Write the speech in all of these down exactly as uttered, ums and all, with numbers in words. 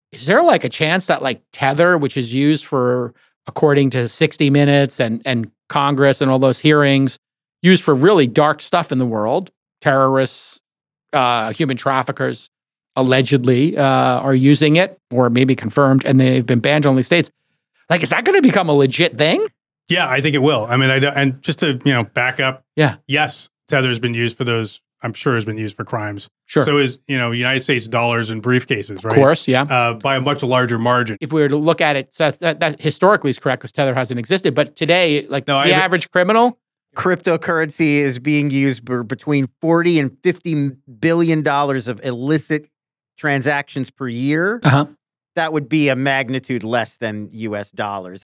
is there like a chance that like Tether, which is used for, according to sixty minutes and, and Congress and all those hearings, used for really dark stuff in the world, terrorists, uh, human traffickers, allegedly uh, are using it, or maybe confirmed, and they've been banned in only states. Like, is that going to become a legit thing? Yeah, I think it will. I mean, I don't- and just to, you know, back up. Yeah. Yes, Tether has been used for those, I'm sure has been used for crimes. Sure. So is, you know, United States dollars and briefcases, right? Of course, yeah. Uh, by a much larger margin. If we were to look at it, so that's, that, that historically is correct because Tether hasn't existed. But today, like No, the I- average criminal, Cryptocurrency is being used for between forty and fifty billion dollars of illicit transactions per year. uh-huh. That would be a magnitude less than U S dollars.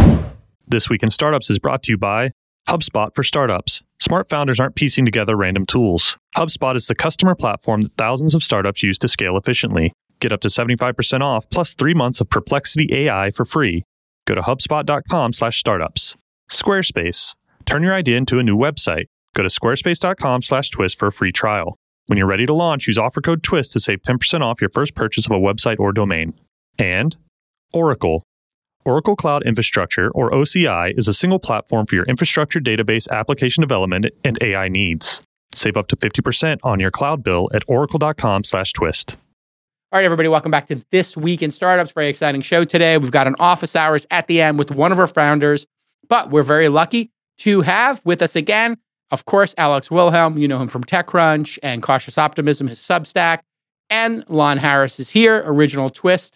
This Week in Startups is brought to you by HubSpot for startups. Smart founders aren't piecing together random tools. HubSpot is the customer platform that thousands of startups use to scale efficiently. Get up to seventy-five percent off plus three months of Perplexity A I for free. Go to hubspot.com slash startups. Squarespace. Turn your idea into a new website. Go to squarespace.com slash twist for a free trial. When you're ready to launch, use offer code TWIST to save ten percent off your first purchase of a website or domain. And Oracle. Oracle Cloud Infrastructure, or O C I, is a single platform for your infrastructure, database, application development, and A I needs. Save up to fifty percent on your cloud bill at oracle.com slash twist. All right, everybody, welcome back to This Week in Startups. Very exciting show today. We've got an office hours at the end with one of our founders, but we're very lucky to have with us again, of course, Alex Wilhelm. You know him from TechCrunch and Cautious Optimism, his Substack. And Lon Harris is here, original Twist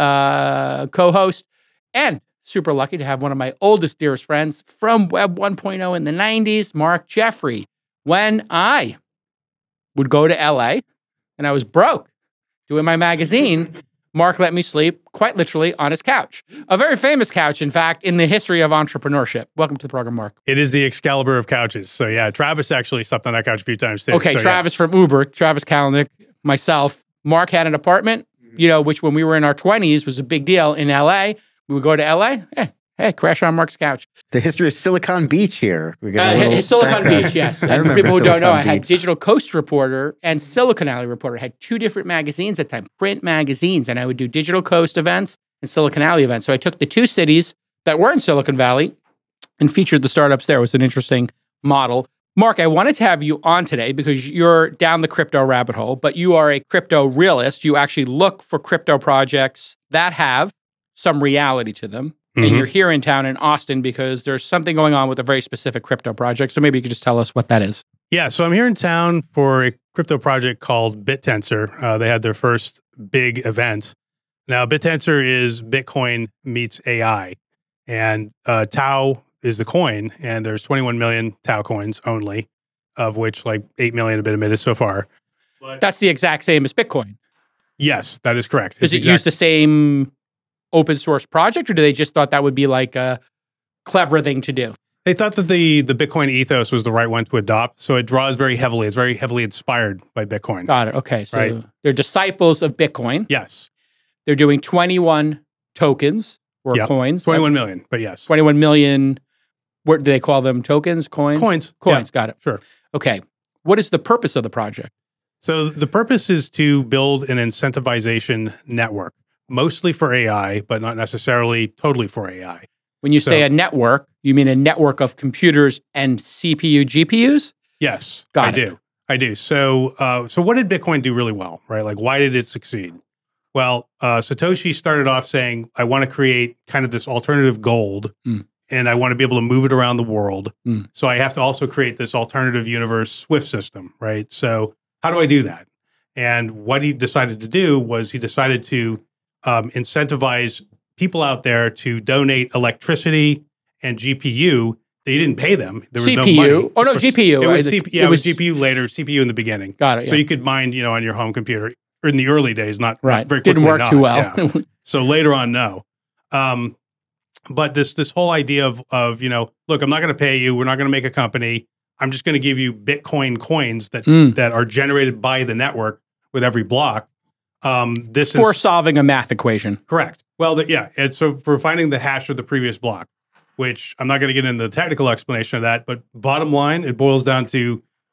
uh, co-host. And super lucky to have one of my oldest, dearest friends from Web one point oh in the nineties, Mark Jeffrey. When I would go to L A and I was broke doing my magazine, Mark let me sleep, quite literally, on his couch. A very famous couch, in fact, in the history of entrepreneurship. Welcome to the program, Mark. It is the Excalibur of couches. So yeah, Travis actually slept on that couch a few times too. Okay, so, Travis from Uber, Travis Kalanick, myself. Mark had an apartment, you know, which when we were in our twenties was a big deal in L A. We would go to L A, hey, hey, crash on Mark's couch. The history of Silicon Beach here. We got Uh, a little Silicon background. Beach, yes. I And for remember people who don't know, Silicon I had Beach. Digital Coast Reporter and Silicon Alley Reporter. I had two different magazines at the time, print magazines, and I would do Digital Coast events and Silicon Alley events. So I took the two cities that were in Silicon Valley and featured the startups there. It was an interesting model. Mark, I wanted to have you on today because you're down the crypto rabbit hole, but you are a crypto realist. You actually look for crypto projects that have some reality to them. And Mhm. you're here in town in Austin because there's something going on with a very specific crypto project. So maybe you could just tell us what that is. Yeah, so I'm here in town for a crypto project called BitTensor. Uh, they had their first big event. Now, BitTensor is Bitcoin meets A I. And uh, Tau is the coin, and there's twenty-one million Tau coins only, of which like eight million have been emitted so far. But That's the exact same as Bitcoin. yes, that is correct. Does It's it use exact- the same open source project, or do they just thought that would be like a clever thing to do? They thought that the, the Bitcoin ethos was the right one to adopt, so it draws very heavily. It's very heavily inspired by Bitcoin. Got it. Okay. So Right. they're disciples of Bitcoin. Yes, They're doing twenty-one tokens or Yep. coins. twenty-one million, but yes. twenty-one million. What do they call them? Tokens? Coins? Coins. Coins. Got it. Sure. Okay. What is the purpose of the project? So the purpose is to build an incentivization network, mostly for A I, but not necessarily totally for A I. When you So- say a network, you mean a network of computers and C P U, G P Us? Yes, Got I it. do. I do. So, uh, so what did Bitcoin do really well, right? Like, why did it succeed? Well, uh, Satoshi started off saying, I want to create kind of this alternative gold, Mm. and I want to be able to move it around the world. Mm. So I have to also create this alternative universe SWIFT system, right? So how do I do that? And what he decided to do was he decided to um, incentivize people out there to donate electricity and G P U. They didn't pay them. There was C P U? no money. Oh, no, For- G P U. It was, I- C P U. it Yeah, it was was- G P U later, C P U in the beginning. Got it. So yeah. you could mine, you know, on your home computer or in the early days, not, not right. very Didn't quickly work too not, well. yeah. So later on, no. Um, but this this whole idea of of you know, look, I'm not going to pay you. We're not going to make a company. I'm just going to give you Bitcoin coins that Mm. that are generated by the network with every block. Um, this For is solving a math equation. correct. Well, the, yeah. And so for finding the hash of the previous block, which I'm not going to get into the technical explanation of that, but bottom line, it boils down to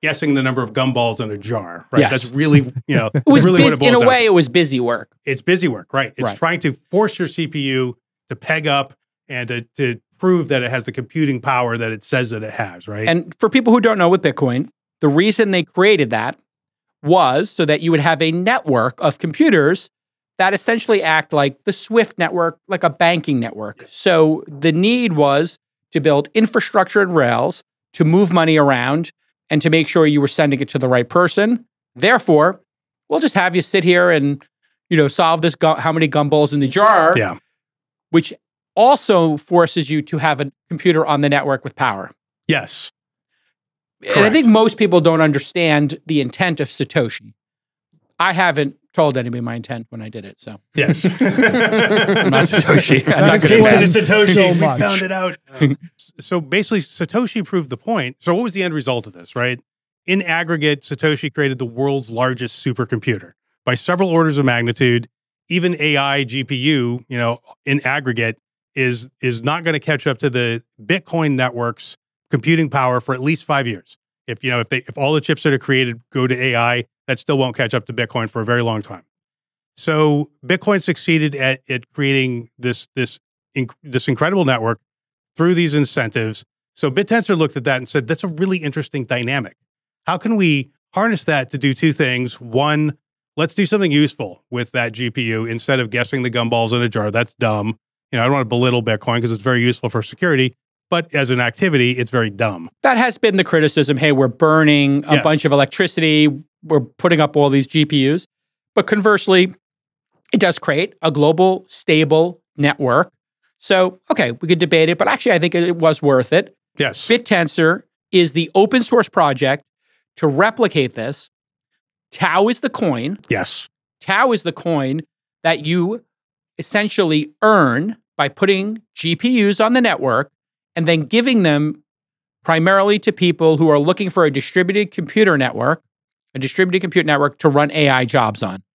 guessing the number of gumballs in a jar, right? Yes. That's really, you know, It was really bus- what it boils in a down way, to. it was busy work. It's busy work, right? It's Right. trying to force your C P U to peg up and to, to prove that it has the computing power that it says that it has, right? And for people who don't know with Bitcoin, the reason they created that was so that you would have a network of computers that essentially act like the SWIFT network, like a banking network. So the need was to build infrastructure and rails to move money around and to make sure you were sending it to the right person. Therefore, we'll just have you sit here and, you know, solve this gu- how many gumballs in the jar, yeah. which also forces you to have a computer on the network with power. Yes. And I Correct. think most people don't understand the intent of Satoshi. I haven't told anybody my intent when I did it, so Yes. I'm not Satoshi. I'm not That good at explains that. Satoshi. so we much. found it out. So basically, Satoshi proved the point. So what was the end result of this, right? In aggregate, Satoshi created the world's largest supercomputer by several orders of magnitude. Even A I G P U, you know, in aggregate is is not going to catch up to the Bitcoin network's computing power for at least five years. If you know, if they if all the chips that are created go to A I, that still won't catch up to Bitcoin for a very long time. So Bitcoin succeeded at, at creating this this inc- this incredible network through these incentives. So BitTensor looked at that and said, that's a really interesting dynamic. How can we harness that to do two things? One, let's do something useful with that G P U instead of guessing the gumballs in a jar. That's dumb. You know, I don't want to belittle Bitcoin because it's very useful for security, but as an activity, it's very dumb. That has been the criticism. Hey, we're burning a Yes. bunch of electricity. We're putting up all these G P Us. But conversely, it does create a global, stable network. So, okay, we could debate it, but actually, I think it was worth it. Yes. BitTensor is the open source project to replicate this. Tau is the coin. Yes. Tau is the coin that you essentially earn by putting G P Us on the network and then giving them primarily to people who are looking for a distributed computer network, a distributed compute network to run A I jobs on.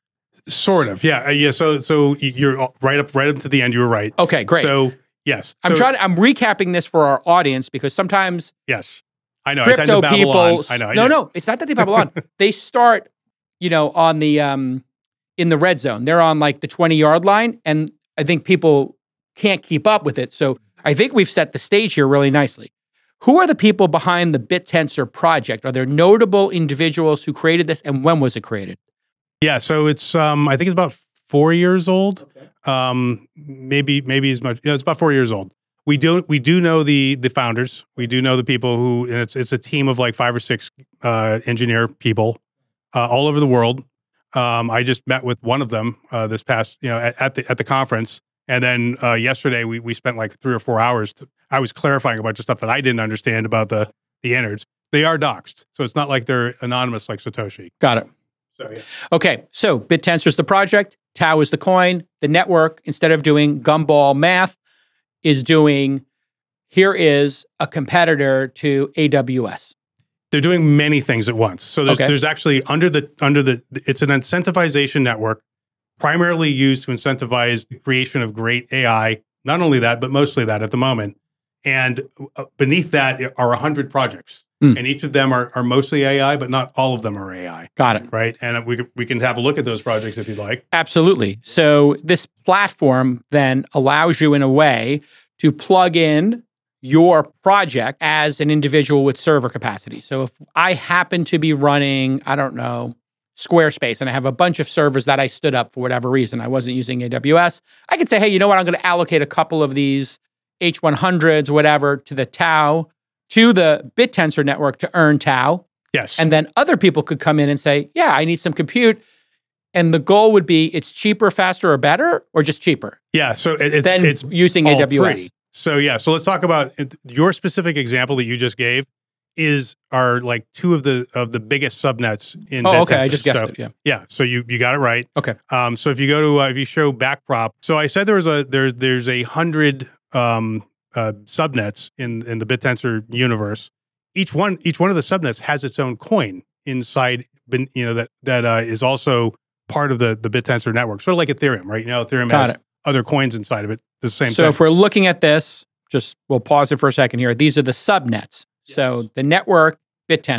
Sort of. Yeah. Uh, yeah. So, so you're right up, right up to the end. You were right. Okay, great. So, yes. I'm So- trying to, I'm recapping this for our audience because sometimes Yes. I know. I tend crypto to babble people, on. I know. I no, do. no, it's not that they babble on. They start, you know, on the, um, in the red zone. They're on like the twenty yard line. And I think people can't keep up with it. So I think we've set the stage here really nicely. Who are the people behind the BitTensor project? Are there notable individuals who created this and when was it created? Yeah. So it's, um, I think it's about four years old. Um, maybe, maybe as much. Yeah, it's about four years old. We do, we do know the the founders. We do know the people who, and it's it's a team of like five or six uh, engineer people uh, all over the world. Um, I just met with one of them uh, this past, you know, at, at the at the conference, and then uh, yesterday we we spent like three or four hours. To, I was clarifying a bunch of stuff that I didn't understand about the the innards. They are doxed, so it's not like they're anonymous like Satoshi. Got it. So yeah. Okay, so BitTensor is the project, Tau is the coin, the network, instead of doing gumball math, is doing, here is a competitor to A W S. They're doing many things at once. So there's Okay. there's actually under the under the it's an incentivization network primarily used to incentivize the creation of great A I. Not only that, but mostly that at the moment. And uh, beneath that are one hundred projects. Mm. And each of them are, are mostly A I, but not all of them are A I, Got it. right? And we can- we can have a look at those projects if you'd like. Absolutely. So this platform then allows you in a way to plug in your project as an individual with server capacity. So if I happen to be running, I don't know, Squarespace, and I have a bunch of servers that I stood up for whatever reason, I wasn't using A W S, I could say, hey, you know what? I'm going to allocate a couple of these H one hundreds, whatever, to the Tau, to the BitTensor network to earn Tau. Yes. And then other people could come in and say, yeah, I need some compute. And the goal would be it's cheaper, faster, or better, or just cheaper yeah. So it, it's than it's using all A W S. three. So yeah, so let's talk about it. Your specific example that you just gave is are like two of the of the biggest subnets in Oh, okay. I BitTensor. just guessed So, it. Yeah. Yeah, so you you got it right. Okay. Um, so if you go to uh, if you show backprop, so I said there was a there there's a hundred um uh, subnets in in the BitTensor universe. Each one each one of the subnets has its own coin inside. You know that that uh, is also part of the the BitTensor network, sort of like Ethereum, right? You know, Ethereum Got has it. other coins inside of it. The same So thing. if we're looking at this, just we'll pause it for a second here. These are the subnets. So Yes. the network, BitTensor,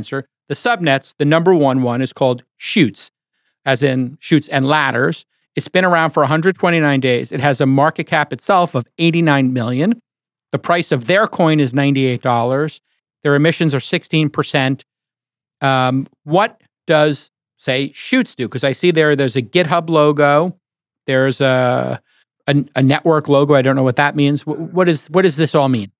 the subnets, the number one one is called Chutes, as in Chutes and Ladders. It's been around for one hundred twenty-nine days. It has a market cap itself of eighty-nine million dollars. The price of their coin is ninety-eight dollars. Their emissions are sixteen percent. Um, what does, say, Chutes do? Because I see there, there's a GitHub logo. There's a, a, a network logo. I don't know what that means. What, what, is, what does this all mean?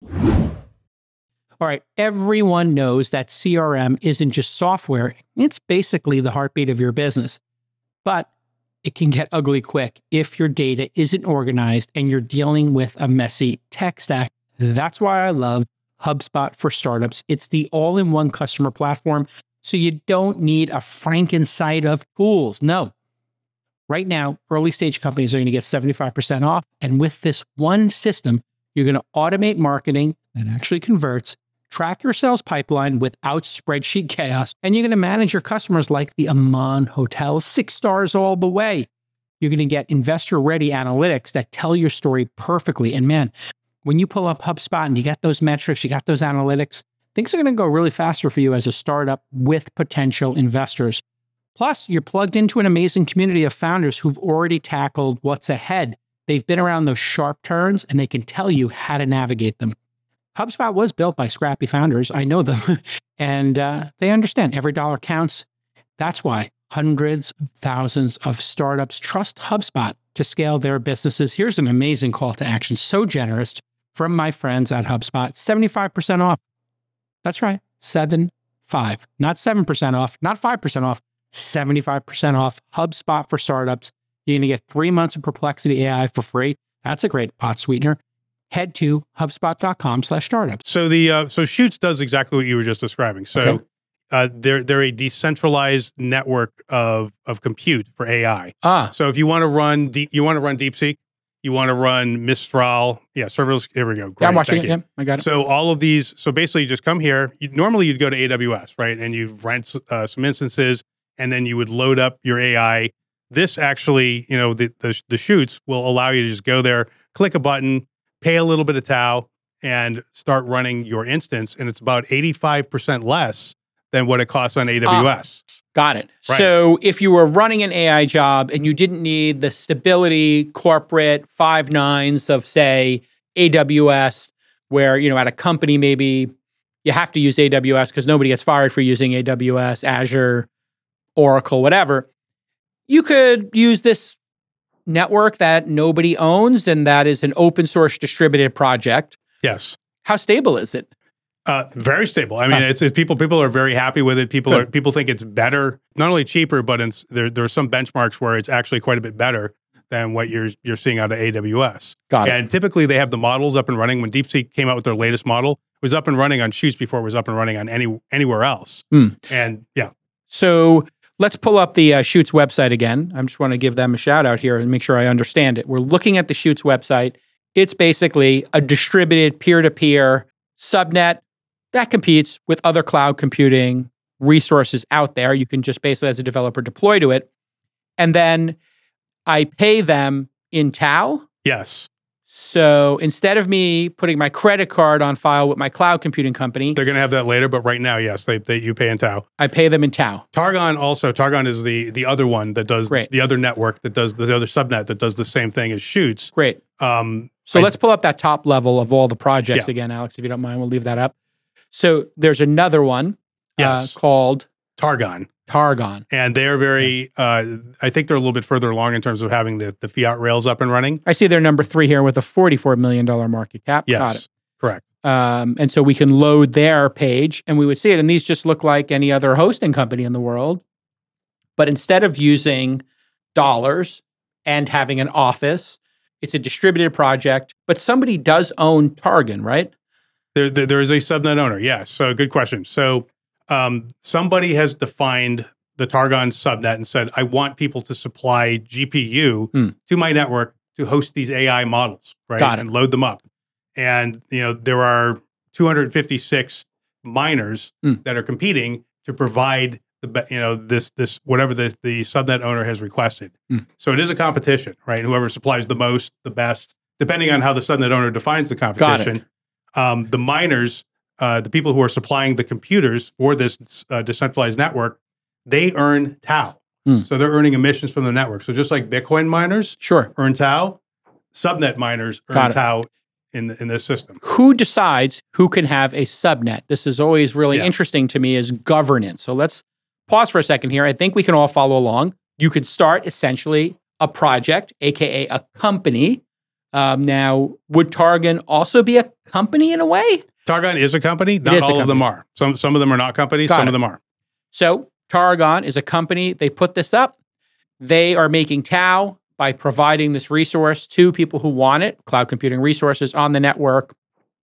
All right. Everyone knows that C R M isn't just software. It's basically the heartbeat of your business. But it can get ugly quick if your data isn't organized and you're dealing with a messy tech stack. That's why I love HubSpot for Startups. It's the all-in-one customer platform, so you don't need a Frankenstein of tools. No. Right now, early-stage companies are going to get seventy-five percent off, and with this one system, you're going to automate marketing that actually converts, track your sales pipeline without spreadsheet chaos, and you're going to manage your customers like the Aman Hotel, six stars all the way. You're going to get investor-ready analytics that tell your story perfectly. And man, when you pull up HubSpot and you get those metrics, you got those analytics, things are going to go really faster for you as a startup with potential investors. Plus, you're plugged into an amazing community of founders who've already tackled what's ahead. They've been around those sharp turns and they can tell you how to navigate them. HubSpot was built by scrappy founders. I know them. and uh, they understand every dollar counts. That's why hundreds of thousands of startups trust HubSpot to scale their businesses. Here's an amazing call to action. So generous from my friends at HubSpot. seventy-five percent off. That's right. seven five. Not seven percent off. Not five percent off. seventy-five percent off. HubSpot for Startups. You're going to get three months of Perplexity A I for free. That's a great pot sweetener. Head to HubSpot.com slash startups. So the uh, so Chutes does exactly what you were just describing. So Okay. uh, they're they're a decentralized network of of compute for A I. Ah, So if you want to run deep, you want to run DeepSeek, you want to run Mistral, yeah, serverless. Here we go. Great, yeah, I'm watching thank it. you. Yeah, I got it. So all of these, so basically you just come here. You, normally you'd go to A W S, right? And you'd rent uh, some instances, and then you would load up your A I. This actually, you know, the, the the Chutes will allow you to just go there, click a button, pay a little bit of T A U, and start running your instance. And it's about eighty-five percent less than what it costs on A W S. Got it. Right. So if you were running an A I job and you didn't need the stability corporate five nines of, say, A W S, where, you know, at a company, maybe you have to use A W S because nobody gets fired for using A W S, Azure, Oracle, whatever. You could use this network that nobody owns, and that is an open source distributed project. Yes. How stable is it? Uh, very stable. I mean, Huh. it's, it's people. People are very happy with it. People Good. are people think it's better, not only cheaper, but it's, there there are some benchmarks where it's actually quite a bit better than what you're you're seeing out of A W S. Got it. And typically, they have the models up and running. When DeepSeek came out with their latest model, it was up and running on Chutes before it was up and running on any anywhere else. Mm. And yeah, So let's pull up the uh, Chutes website again. I just want to give them a shout out here and make sure I understand it. We're looking at the Chutes website. It's basically a distributed peer-to-peer subnet that competes with other cloud computing resources out there. You can just basically, as a developer, deploy to it. And then I pay them in T A U. yes, So instead of me putting my credit card on file with my cloud computing company, they're going to have that later. But right now, yes, they, they you pay in T A U. I pay them in T A U. Targon also, Targon is the the other one that does Great. the other network that does the other subnet that does the same thing as Chutes. Great. Um, So I- let's pull up that top level of all the projects Yeah. again, Alex, if you don't mind. We'll leave that up. So there's another one Yes. uh, called Targon. Targon. And they're very, uh, I think they're a little bit further along in terms of having the, the fiat rails up and running. I see they're number three here with a forty-four million dollars market cap. Yes, Got it. correct. Um, and so we can load their page and we would see it. And these just look like any other hosting company in the world. But instead of using dollars and having an office, it's a distributed project. But somebody does own Targon, right? There, there, there is a subnet owner. Yes. So good question. So um, somebody has defined the Targon subnet and said, I want people to supply G P U Hmm. to my network to host these A I models, right? Got it. And load them up. And, you know, there are two hundred fifty-six miners Hmm. that are competing to provide the, be- you know, this, this, whatever the, the subnet owner has requested. Hmm. So it is a competition, right? And whoever supplies the most, the best, depending on how the subnet owner defines the competition. Um, the miners, uh, the people who are supplying the computers for this uh, decentralized network, they earn tau. Mm. So they're earning emissions from the network. So just like Bitcoin miners Sure. earn tau, subnet miners earn Got it. tau in in this system. Who decides who can have a subnet? This is always really Yeah. interesting to me is governance. So let's pause for a second here. I think we can all follow along. You could start essentially a project, A K A a company. Um, now, would Targon also be a company in a way? Targon is a company. Not is a all of them company. are. Some some of them are not companies. Got some it. of them are. So Targon is a company. They put this up. They are making tau by providing this resource to people who want it, cloud computing resources on the network.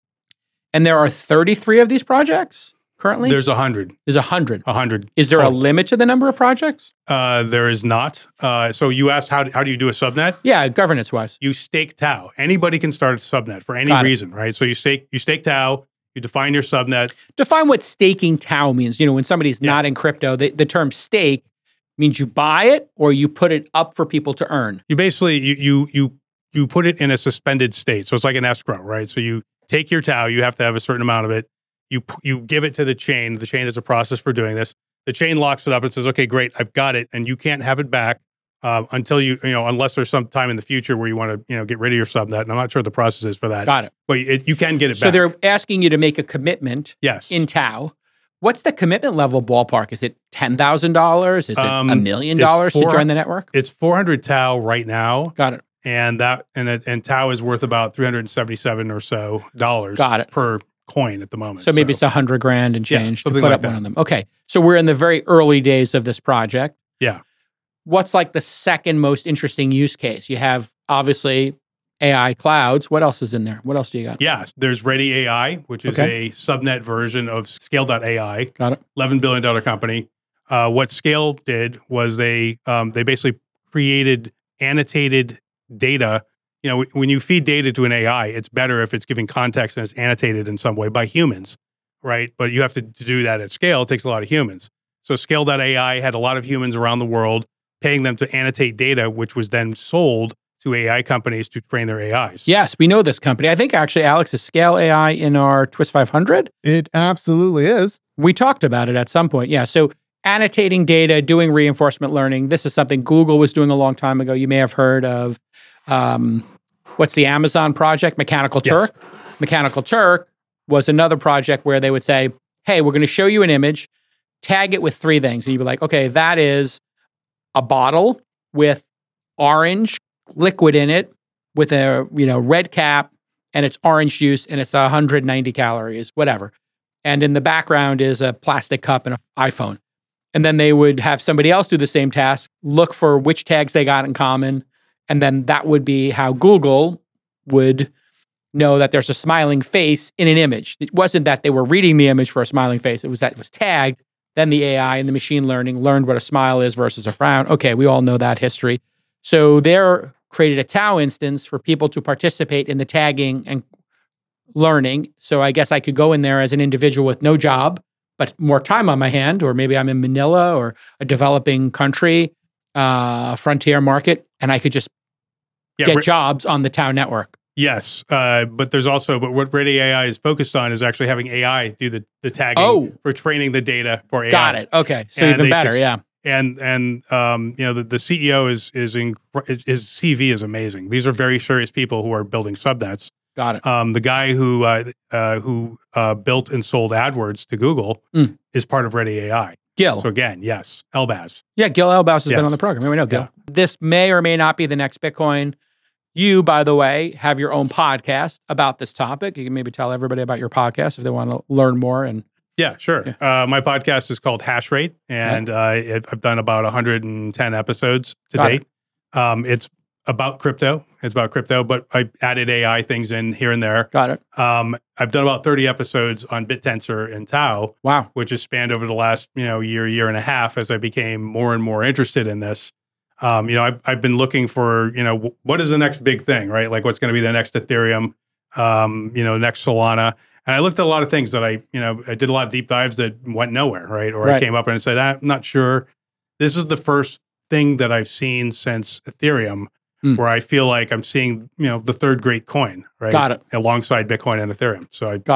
And there are thirty-three of these projects currently? There's a hundred. There's one hundred. A hundred. Is there a total. limit to the number of projects? Uh, there is not. Uh, so you asked how how do you do a subnet? Yeah, governance-wise. You stake tau. Anybody can start a subnet for any Got it. reason, right? So you stake you stake tau. You define your subnet. Define what staking tau means. You know, when somebody's Yeah. not in crypto, the, the term stake means you buy it or you put it up for people to earn. You basically you you you you put it in a suspended state. So it's like an escrow, right? So you take your tau. You have to have a certain amount of it. You p- you give it to the chain. The chain is a process for doing this. The chain locks it up and says, "Okay, great, I've got it," and you can't have it back uh, until you you know unless there's some time in the future where you want to you know get rid of your subnet. And I'm not sure what the process is for that. Got it. But it, you can get it So back. they're asking you to make a commitment yes. in tau. What's the commitment level ballpark? Is it ten thousand dollars? Is it a Um, million it's dollars to four- join the network? It's four hundred tau right now, Got it. and that and it, and tau is worth about three hundred seventy-seven or so dollars. Got it. Per coin at the moment. So maybe it's a hundred grand and Yeah, change to something put like up one that. of them. Okay. So we're in the very early days of this project. Yeah. What's like the second most interesting use case? You have obviously A I clouds. What else is in there? What else do you got? Yes, there's Ready A I, which is Okay. a subnet version of Scale dot A I, Got it. eleven billion dollars company. Uh, what Scale did was they um, they basically created annotated data. You know, when you feed data to an A I, it's better if it's giving context and it's annotated in some way by humans, right? But you have to do that at scale. It takes a lot of humans. So Scale dot A I had a lot of humans around the world paying them to annotate data, which was then sold to A I companies to train their A Is. Yes, we know this company. I think actually Alex is Scale A I in our Twist five hundred. It absolutely is. We talked about it at some point. Yeah. So annotating data, doing reinforcement learning. This is something Google was doing a long time ago. You may have heard of, um, what's the Amazon project? Mechanical Yes. Turk. Mechanical Turk was another project where they would say, hey, we're going to show you an image, tag it with three things. And you'd be like, okay, that is a bottle with orange liquid in it with a, you know, red cap, and it's orange juice and it's one hundred ninety calories, whatever. And in the background is a plastic cup and an iPhone. And then they would have somebody else do the same task, look for which tags they got in common. And then that would be how Google would know that there's a smiling face in an image. It wasn't that they were reading the image for a smiling face. It was that it was tagged. Then the A I and the machine learning learned what a smile is versus a frown. Okay, we all know that history. So they're created a Tau instance for people to participate in the tagging and learning. So I guess I could go in there as an individual with no job, but more time on my hand, or maybe I'm in Manila or a developing country, uh, frontier market, and I could just Yeah, get Re- jobs on the Tau network. Yes, uh, but there's also, but what Ready A I is focused on is actually having A I do the, the tagging Oh. for training the data for A I. Got it. Okay. So And even they better. suc- Yeah. And and um, you know the, the C E O is is in, his C V is amazing. These are very serious people who are building subnets. Got it. Um, the guy who uh, uh, who uh, built and sold AdWords to Google Mm. is part of Ready A I. Gil. So again, yes, Elbaz. Yeah, Gil Elbaus has Yes. been on the program. Yeah, we know Gil. Yeah. This may or may not be the next Bitcoin. You, by the way, have your own podcast about this topic. You can maybe tell everybody about your podcast if they want to learn more. And Yeah, sure. Uh, my podcast is called Hash Rate, and uh, it, I've done about one hundred ten episodes to Got date. Um, it's about crypto. It's about crypto, but I added A I things in here and there. got it. Um, I've done about thirty episodes on BitTensor and Tau, Wow. which has spanned over the last you know year, year and a half as I became more and more interested in this. Um, you know, I've, I've been looking for, you know, w- what is the next big thing, right? Like what's going to be the next Ethereum, um, you know, next Solana. And I looked at a lot of things that I, you know, I did a lot of deep dives that went nowhere, right? Or Right. I came up and said, I'm not sure. This is the first thing that I've seen since Ethereum Mm. where I feel like I'm seeing, you know, the third great coin, right? Got it. Alongside Bitcoin and Ethereum. So I Got it.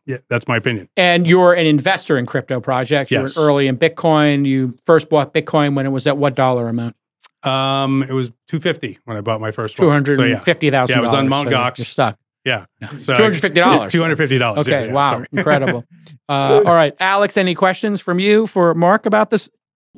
Yeah, that's my opinion. And you're an investor in crypto projects. You Yes. were early in Bitcoin. You first bought Bitcoin when it was at what dollar amount? Um, it was two fifty when I bought my first one. Two hundred and fifty thousand. Yeah, it was on Mount so Gox. You're stuck. Yeah, so Two hundred fifty dollars. Two hundred fifty dollars. Okay, yeah, yeah, wow, sorry. incredible. Uh, all right, Alex, any questions from you for Mark about this?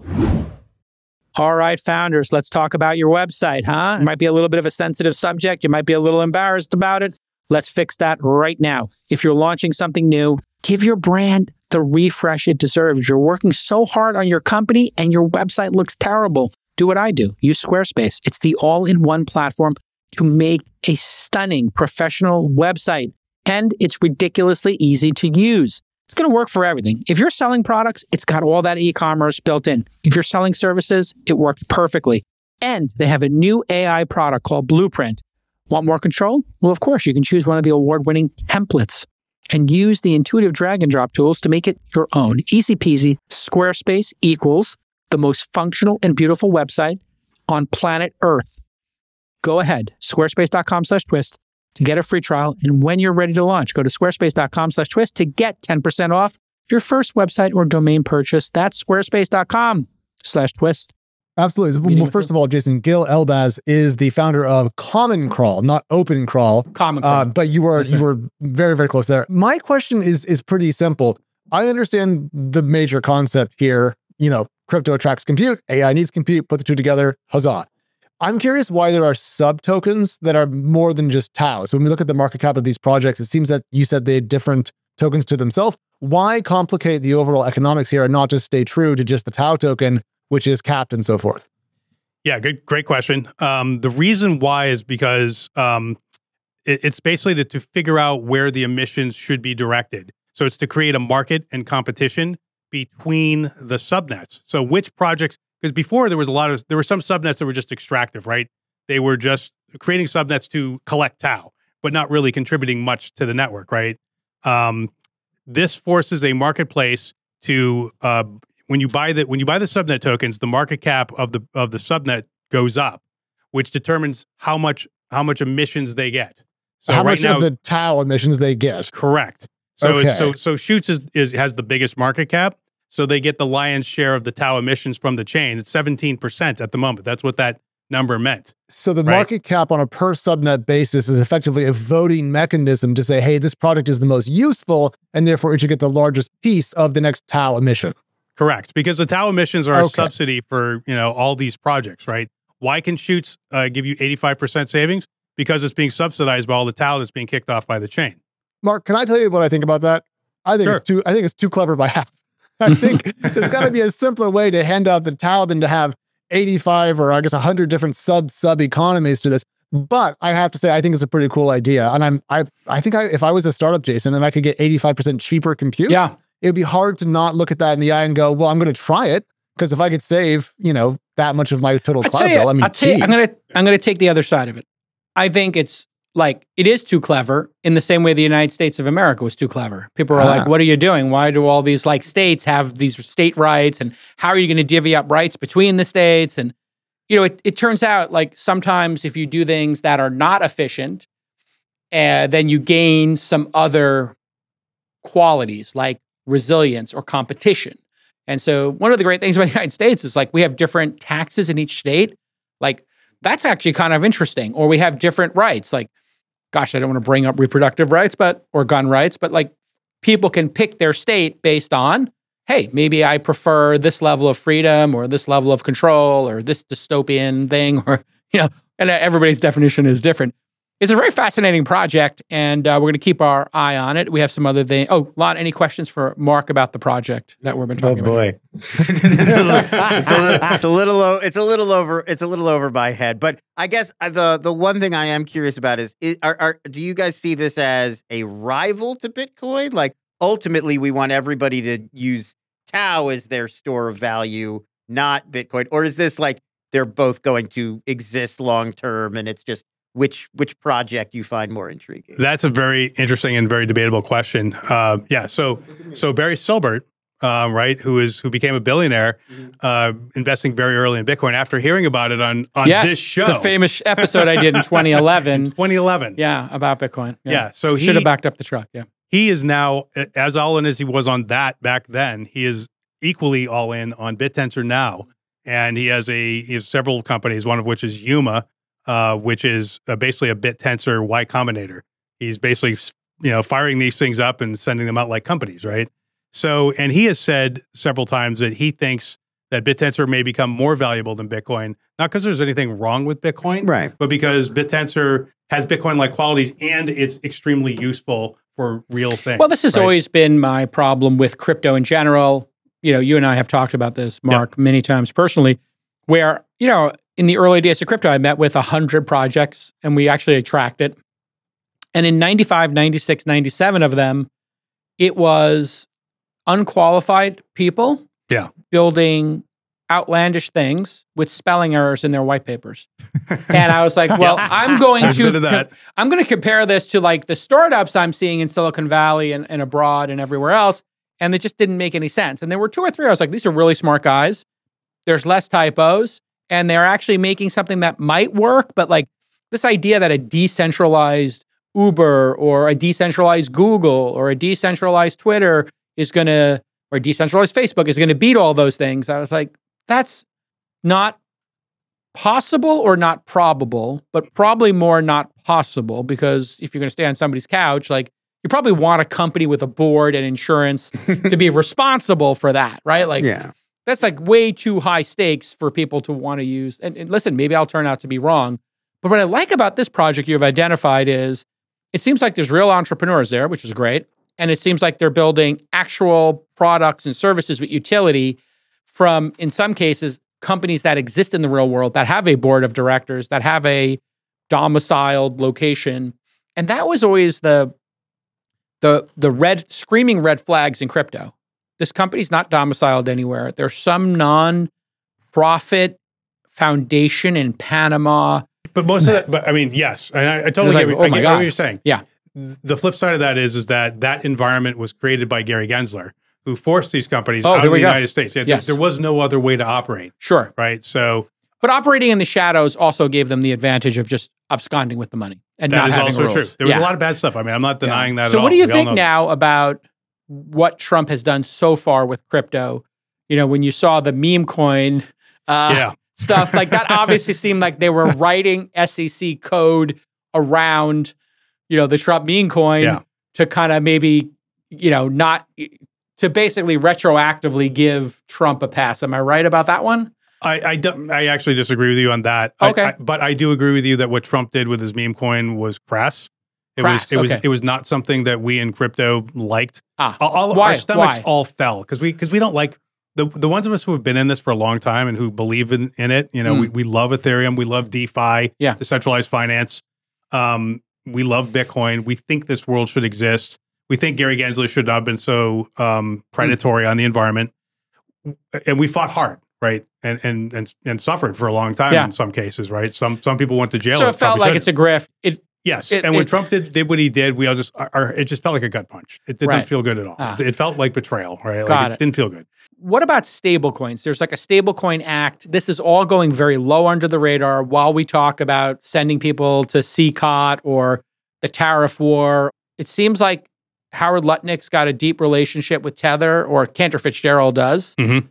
All right, founders, let's talk about your website, huh? It might be a little bit of a sensitive subject. You might be a little embarrassed about it. Let's fix that right now. If you're launching something new, give your brand the refresh it deserves. You're working so hard on your company and your website looks terrible. Do what I do. Use Squarespace. It's the all-in-one platform to make a stunning professional website. And it's ridiculously easy to use. It's going to work for everything. If you're selling products, it's got all that e-commerce built in. If you're selling services, it works perfectly. And they have a new A I product called Blueprint. Want more control? Well, of course, you can choose one of the award-winning templates and use the intuitive drag and drop tools to make it your own. Easy peasy. Squarespace equals the most functional and beautiful website on planet Earth. Go ahead, squarespace.com slash twist to get a free trial. And when you're ready to launch, go to squarespace.com slash twist to get ten percent off your first website or domain purchase. That's squarespace.com slash twist. Absolutely. Meeting Well, with first them. of all, Jason, Gil Elbaz is the founder of Common Crawl, not Open Crawl. Common Uh, Crawl. but you were you were very, very close there. My question is is pretty simple. I understand the major concept here. You know, crypto attracts compute, A I needs compute, put the two together, huzzah. I'm curious why there are sub tokens that are more than just Tau. So when we look at the market cap of these projects, it seems that you said they had different tokens to themselves. Why complicate the overall economics here and not just stay true to just the Tau token, which is capped and so forth? Yeah, good, great question. Um, the reason why is because um, it, it's basically to, to figure out where the emissions should be directed. So it's to create a market and competition between the subnets. So which projects, because before there was a lot of, there were some subnets that were just extractive, right? They were just creating subnets to collect Tau, but not really contributing much to the network, right? Um, this forces a marketplace to, uh, when you buy the when you buy the subnet tokens, the market cap of the of the subnet goes up, which determines how much how much emissions they get. So How right much now, of the Tau emissions they get? correct. So Okay. it's, so so Shoots is, is has the biggest market cap, so they get the lion's share of the Tau emissions from the chain. It's seventeen percent at the moment. That's what that number meant. So the Right. market cap on a per subnet basis is effectively a voting mechanism to say, hey, this product is the most useful, and therefore it should get the largest piece of the next Tau emission. Correct, because the Tau emissions are a Okay. subsidy for, you know, all these projects, right? Why can Shoots uh, give you eighty-five percent savings? Because it's being subsidized by all the Tau that's being kicked off by the chain. Mark, can I tell you what I think about that? I think Sure. it's too I think it's too clever by half. I think there's got to be a simpler way to hand out the Tau than to have eighty-five or I guess one hundred different sub sub economies to this. But I have to say I think it's a pretty cool idea. And I'm I I think I, if I was a startup, Jason, and I could get eighty-five percent cheaper compute, Yeah. it would be hard to not look at that in the eye and go, well, I'm going to try it because if I could save, you know, that much of my total I'll cloud tell you, bill, I mean, I'll tell you, I'm geez. gonna I'm gonna take the other side of it. I think it's like it is too clever in the same way the United States of America was too clever. People are Ah. like, "What are you doing? Why do all these like states have these state rights? And how are you going to divvy up rights between the states?" And you know, it, it turns out like sometimes if you do things that are not efficient, uh, then you gain some other qualities like resilience or competition. And so one of the great things about the United States is like we have different taxes in each state. Like that's actually kind of interesting. Or we have different rights. Like, gosh, I don't want to bring up reproductive rights, but or gun rights, but like people can pick their state based on, hey, maybe I prefer this level of freedom or this level of control or this dystopian thing, or, you know, and everybody's definition is different. It's a very fascinating project, and uh, we're going to keep our eye on it. We have some other things. Oh, Lon, any questions for Mark about the project that we've been Oh talking about? boy, it's, a little, it's a little, o- it's a little over, it's a little over my head. But I guess uh, the the one thing I am curious about is, is are, are do you guys see this as a rival to Bitcoin? Like ultimately, we want everybody to use Tau as their store of value, not Bitcoin, or is this like they're both going to exist long term, and it's just which which project you find more intriguing? That's a very interesting and very debatable question. Uh, yeah, so so Barry Silbert, uh, right, who is who became a billionaire, uh, investing very early in Bitcoin after hearing about it on on Yes, this show, the famous episode I did in twenty eleven. twenty eleven. Yeah, about Bitcoin. Yeah, so he should have backed up the truck. Yeah. he is now as all in as he was on that back then. He is equally all in on BitTensor now, and he has a he has several companies. One of which is Yuma, uh, which is uh, basically a BitTensor Y Combinator. He's basically you know firing these things up and sending them out like companies, right? So, and he has said several times that he thinks that BitTensor may become more valuable than Bitcoin, not because there's anything wrong with Bitcoin, Right. but because BitTensor has Bitcoin-like qualities and it's extremely useful for real things. Well, this has right? always been my problem with crypto in general. You know, you and I have talked about this, Mark, yeah. many times personally, where, you know, in the early days of crypto, I met with one hundred projects and we actually attracted. And in ninety-five, ninety-six, ninety-seven of them, it was unqualified people yeah. building outlandish things with spelling errors in their white papers. And I was like, well, I'm going There's to that. I'm going to compare this to like the startups I'm seeing in Silicon Valley and, and abroad and everywhere else. And it just didn't make any sense. And there were two or three. I was like, these are really smart guys. There's less typos. And they're actually making something that might work. But like this idea that a decentralized Uber or a decentralized Google or a decentralized Twitter is going to, or decentralized Facebook is going to beat all those things. I was like, that's not possible or not probable, but probably more not possible, because if you're going to stay on somebody's couch, like you probably want a company with a board and insurance to be responsible for that, right? Like yeah. that's like way too high stakes for people to want to use. And, and listen, maybe I'll turn out to be wrong, but what I like about this project you've identified is it seems like there's real entrepreneurs there, which is great. And it seems like they're building actual products and services with utility from, in some cases, companies that exist in the real world, that have a board of directors, that have a domiciled location. And that was always the the the red screaming red flags in crypto. This company's not domiciled anywhere. There's some non-profit foundation in Panama. But most of that, but I mean, yes. And I, I totally like, get, oh I my get God. what you're saying. Yeah. The flip side of that is, is that that environment was created by Gary Gensler, who forced these companies Oh, out here of the we go. United States. Yeah, Yes. There was no other way to operate, Sure. right? So But operating in the shadows also gave them the advantage of just absconding with the money and that not is having also rules. true. There was Yeah. a lot of bad stuff. I mean, I'm not denying Yeah. that So at all. what do you We all think know now this. about what Trump has done so far with crypto? You know, when you saw the meme coin uh, Yeah. stuff, like that obviously seemed like they were writing S E C code around, you know, the Trump meme coin Yeah. to kind of maybe, you know, not to basically retroactively give Trump a pass. Am I right about that one? I, I, don't- I actually disagree with you on that. I- Okay. I, but I do agree with you that what Trump did with his meme coin was crass. It Crass, was it was okay. it was not something that we in crypto liked. Ah, All, all why? our stomachs Why? all fell because we because we don't like the the ones of us who have been in this for a long time and who believe in, in it. You know, Mm. we, we love Ethereum, we love DeFi, Yeah. decentralized finance. Um, we love Bitcoin. We think this world should exist. We think Gary Gensler should not have been so um, predatory on the environment, and we fought hard, right? And and and and suffered for a long time Yeah. in some cases, right? Some some people went to jail. So and it felt probably like shouldn't. it's a grift. It, Yes, It- and when it- Trump did did what he did, we all just our, our- it just felt like a gut punch. It didn't Right. feel good at all. Ah. It felt like betrayal, right? Got like it. didn't feel good. What about stablecoins? There's like a stablecoin act. This is all going very low under the radar while we talk about sending people to C C O T or the tariff war. It seems like Howard Lutnick's got a deep relationship with Tether, or Cantor Fitzgerald does. Mhm.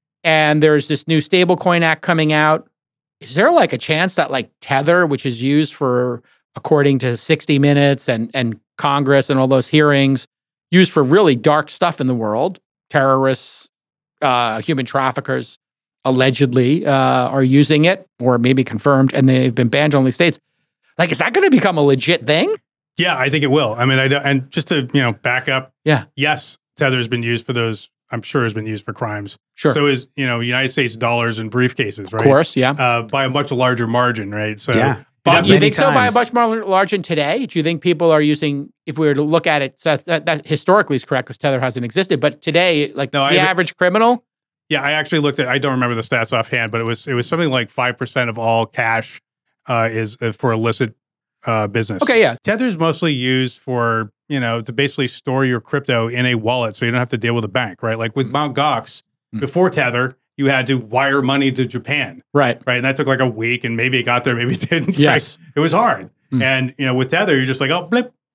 And there's this new stablecoin act coming out. Is there like a chance that like Tether, which is used for, according to sixty minutes and, and Congress and all those hearings, used for really dark stuff in the world, terrorists, uh, human traffickers allegedly uh, are using it, or maybe confirmed, and they've been banned in only states. Like, is that going to become a legit thing? Yeah, I think it will. I mean, I don't- and just to you know back up. Yeah. Yes, Tether's been used for those. I'm sure has been used for crimes. Sure. So is you know United States dollars in briefcases, right? Of course, yeah. Uh, by a much larger margin, right? So Yeah. you'd But have you to- think so by a times. much more large than today? Do you think people are using, if we were to look at it, so that's, that, that historically is correct because Tether hasn't existed, but today, like No, I the haven't- average criminal, Yeah, I actually looked at. I don't remember the stats offhand, but it was it was something like five percent of all cash uh, is uh, for illicit uh, business. okay, yeah, Tether's mostly used for you know to basically store your crypto in a wallet, so you don't have to deal with a bank, right? Like with Mm. Mt. Gox, Mm. before Tether, you had to wire money to Japan, right. right? And that took like a week, and maybe it got there, maybe it didn't. Yes. right? It was hard. Mm. And you know, with Tether, you're just like, oh, blip,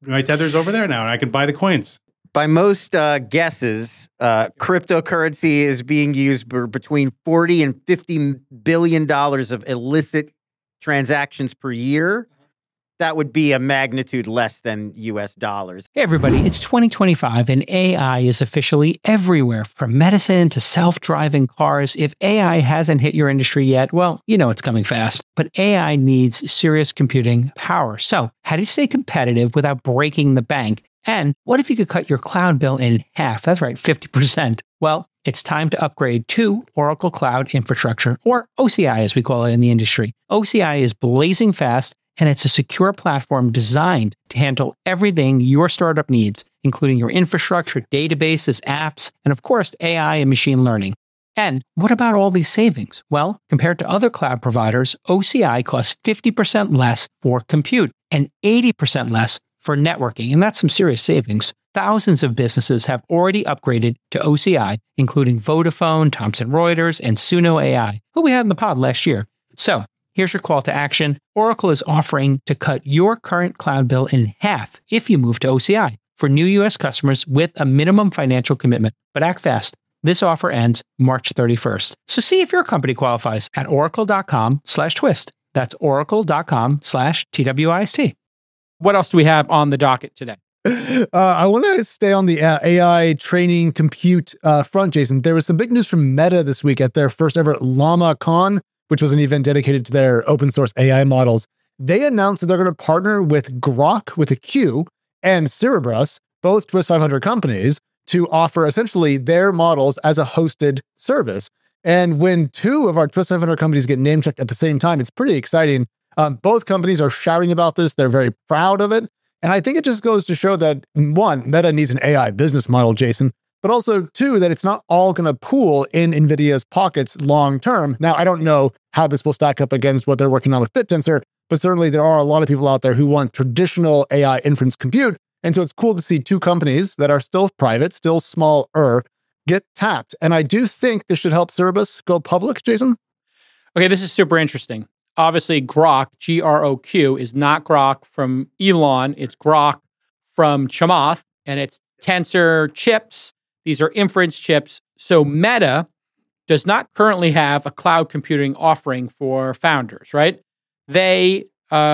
My Tether's over there now, and I can buy the coins. By most uh, guesses, uh, cryptocurrency is being used for between forty and fifty billion dollars of illicit transactions per year. That would be a magnitude less than U S dollars. Hey, everybody, it's twenty twenty-five and A I is officially everywhere, from medicine to self-driving cars. If A I hasn't hit your industry yet, well, you know it's coming fast. But A I needs serious computing power. So how do you stay competitive without breaking the bank? And what if you could cut your cloud bill in half? That's right, fifty percent. Well, it's time to upgrade to Oracle Cloud Infrastructure, or O C I as we call it in the industry. O C I is blazing fast, and it's a secure platform designed to handle everything your startup needs, including your infrastructure, databases, apps, and of course, A I and machine learning. And what about all these savings? Well, compared to other cloud providers, O C I costs fifty percent less for compute and eighty percent less for networking, and that's some serious savings. Thousands of businesses have already upgraded to O C I, including Vodafone, Thomson Reuters, and Suno A I, who we had in the pod last year. So here's your call to action. Oracle is offering to cut your current cloud bill in half if you move to O C I for new U S customers with a minimum financial commitment. But act fast. This offer ends March thirty-first. So see if your company qualifies at oracle.com slash twist. That's oracle.com slash T W I S T. What else do we have on the docket today? Uh, I want to stay on the uh, A I training compute uh, front, Jason. There was some big news from Meta this week at their first ever LlamaCon, which was an event dedicated to their open source A I models. They announced that they're going to partner with Grok with a Q and Cerebras, both Twist five hundred companies, to offer essentially their models as a hosted service. And when two of our Twist five hundred companies get name checked at the same time, it's pretty exciting. Um, both companies are shouting about this. They're very proud of it. And I think it just goes to show that, one, Meta needs an A I business model, Jason, but also, two, that it's not all going to pool in NVIDIA's pockets long term. Now, I don't know how this will stack up against what they're working on with BitTensor, but certainly there are a lot of people out there who want traditional A I inference compute. And so it's cool to see two companies that are still private, still smaller, get tapped. And I do think this should help Cerebras go public, Jason. Okay, this is super interesting. Obviously, Grok, G R O Q, is not Grok from Elon. It's Grok from Chamath, and it's Tensor chips. These are inference chips. So Meta does not currently have a cloud computing offering for founders, right? They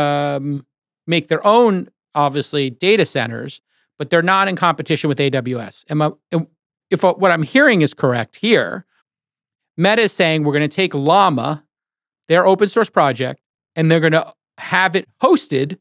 um, make their own, obviously, data centers, but they're not in competition with A W S. Am I, if what I'm hearing is correct here, Meta is saying we're going to take Llama, their open source project, and they're going to have it hosted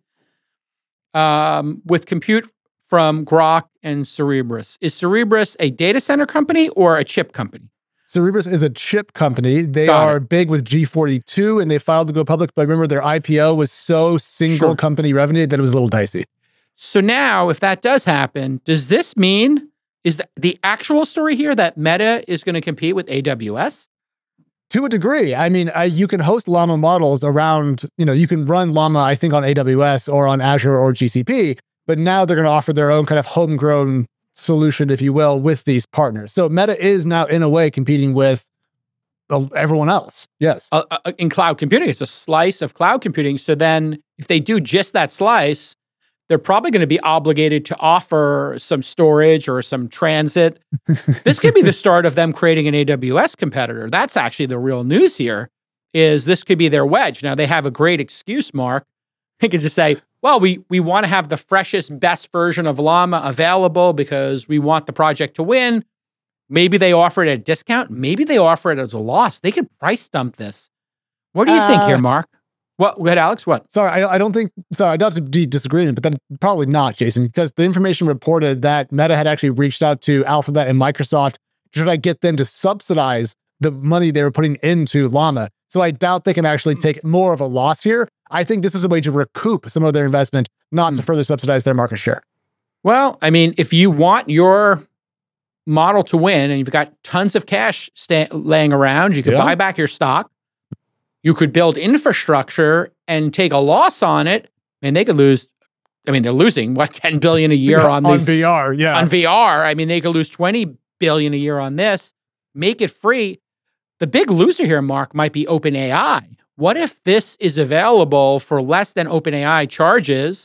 um, with compute from Grok and Cerebras. Is Cerebras a data center company or a chip company? Cerebras is a chip company. They Got are it. big with G forty-two, and they filed to go public. But remember, their I P O was so single Sure. company revenue that it was a little dicey. So now, if that does happen, does this mean, is the, the actual story here that Meta is going to compete with A W S? To a degree. I mean, uh, you can host Llama models around, you know, you can run Llama, I think, on A W S or on Azure or G C P, but now they're going to offer their own kind of homegrown solution, if you will, with these partners. So Meta is now, in a way, competing with uh, everyone else. Yes. Uh, uh, in cloud computing, it's a slice of cloud computing. So then if they do just that slice, they're probably going to be obligated to offer some storage or some transit. This could be the start of them creating an A W S competitor. That's actually the real news here, is this could be their wedge. Now, they have a great excuse, Mark. They could just say, well, we, we want to have the freshest, best version of Llama available because we want the project to win. Maybe they offer it at a discount. Maybe they offer it as a loss. They could price dump this. What do you uh, think here, Mark? What? Go ahead, Alex. What? Sorry, I, I don't think, sorry, not to be disagreeing, but then probably not, Jason, because the information reported that Meta had actually reached out to Alphabet and Microsoft to try to get them to subsidize the money they were putting into Llama. So I doubt they can actually take more of a loss here. I think this is a way to recoup some of their investment, not mm. to further subsidize their market share. Well, I mean, if you want your model to win and you've got tons of cash sta- laying around, you could yeah. buy back your stock. You could build infrastructure and take a loss on it, and they could lose. I mean, they're losing what ten billion a year yeah, on on these, V R. Yeah, on V R. I mean, they could lose twenty billion a year on this. Make it free. The big loser here, Mark, might be OpenAI. What if this is available for less than OpenAI charges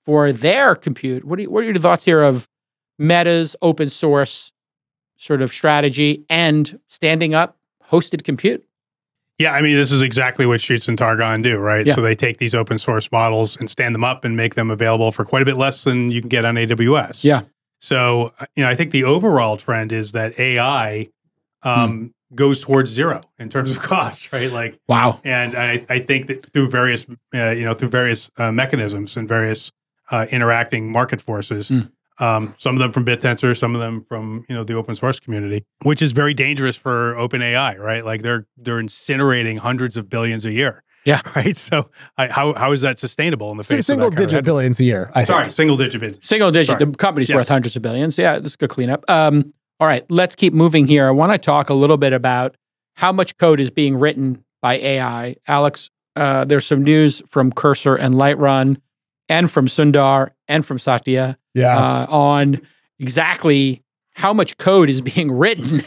for their compute. What, do you, what are your thoughts here of Meta's open source sort of strategy and standing up hosted compute? Yeah, I mean, this is exactly what Sheets and Targon do, right? Yeah. So they take these open source models and stand them up and make them available for quite a bit less than you can get on A W S. Yeah. So, you know, I think the overall trend is that A I um, hmm. goes towards zero in terms of cost, right? Like, wow. And I, I think that through various, uh, you know, through various uh, mechanisms and various uh, interacting market forces, mm. um, some of them from BitTensor, some of them from, you know, the open source community, which is very dangerous for OpenAI, right? Like they're they're incinerating hundreds of billions a year. Yeah. Right. So I, how how is that sustainable in the face single of that kind digit of billions a year? I Sorry, think. single digit billions. Single digit. Sorry. The company's Yes. worth hundreds of billions. Yeah, this is a good cleanup. Um, all right, let's keep moving here. I want to talk a little bit about how much code is being written by A I. Alex, uh, there's some news from Cursor and Lightrun, and from Sundar and from Satya Yeah. uh, on exactly how much code is being written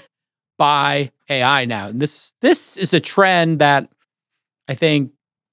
by A I now. And this this is a trend that I think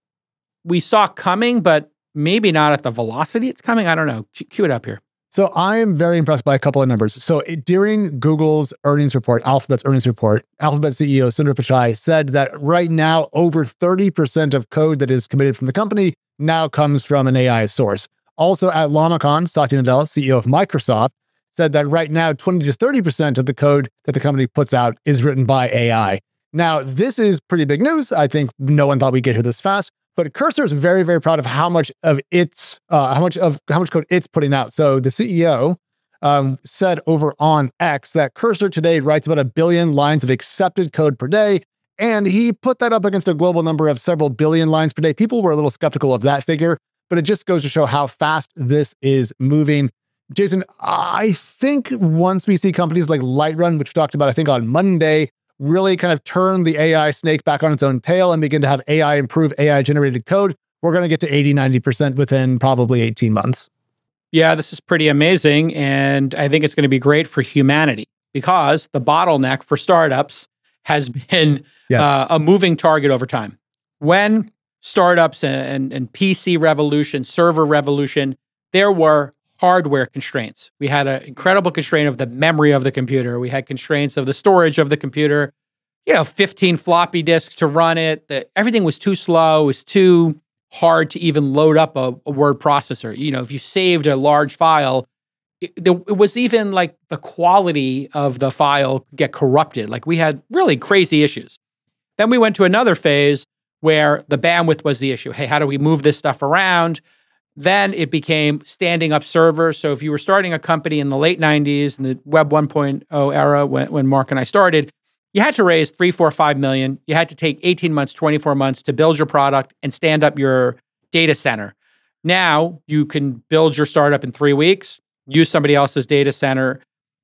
we saw coming, but maybe not at the velocity it's coming. I don't know. Cue it up here. So I'm very impressed by a couple of numbers. So it, during Google's earnings report, Alphabet's earnings report, Alphabet C E O Sundar Pichai said that right now, over thirty percent of code that is committed from the company now comes from an A I source. Also at LlamaCon, Satya Nadella, C E O of Microsoft, said that right now, twenty to thirty percent of the code that the company puts out is written by A I. Now, this is pretty big news. I think no one thought we'd get here this fast. But Cursor is very, very proud of how much of its, uh, how much of how much code it's putting out. So the C E O um, said over on X that Cursor today writes about a billion lines of accepted code per day, and he put that up against a global number of several billion lines per day. People were a little skeptical of that figure, but it just goes to show how fast this is moving. Jason, I think once we see companies like Lightrun, which we talked about, I think on Monday, really kind of turn the A I snake back on its own tail and begin to have A I improve A I-generated code, we're going to get to eighty, ninety percent within probably eighteen months. Yeah, this is pretty amazing. And I think it's going to be great for humanity because the bottleneck for startups has been yes. uh, a moving target over time. When startups and, and, and P C revolution, server revolution, there were hardware constraints. We had an incredible constraint of the memory of the computer. We had constraints of the storage of the computer, you know, fifteen floppy disks to run it. The, everything was too slow. It was too hard to even load up a, a word processor. You know, if you saved a large file, it, it was even like the quality of the file get corrupted. Like we had really crazy issues. Then we went to another phase where the bandwidth was the issue. Hey, how do we move this stuff around? Then it became standing up servers. So if you were starting a company in the late nineties, in the Web one point oh era, when, when Mark and I started, you had to raise three, four, five million. You had to take eighteen months, twenty-four months to build your product and stand up your data center. Now you can build your startup in three weeks, use somebody else's data center.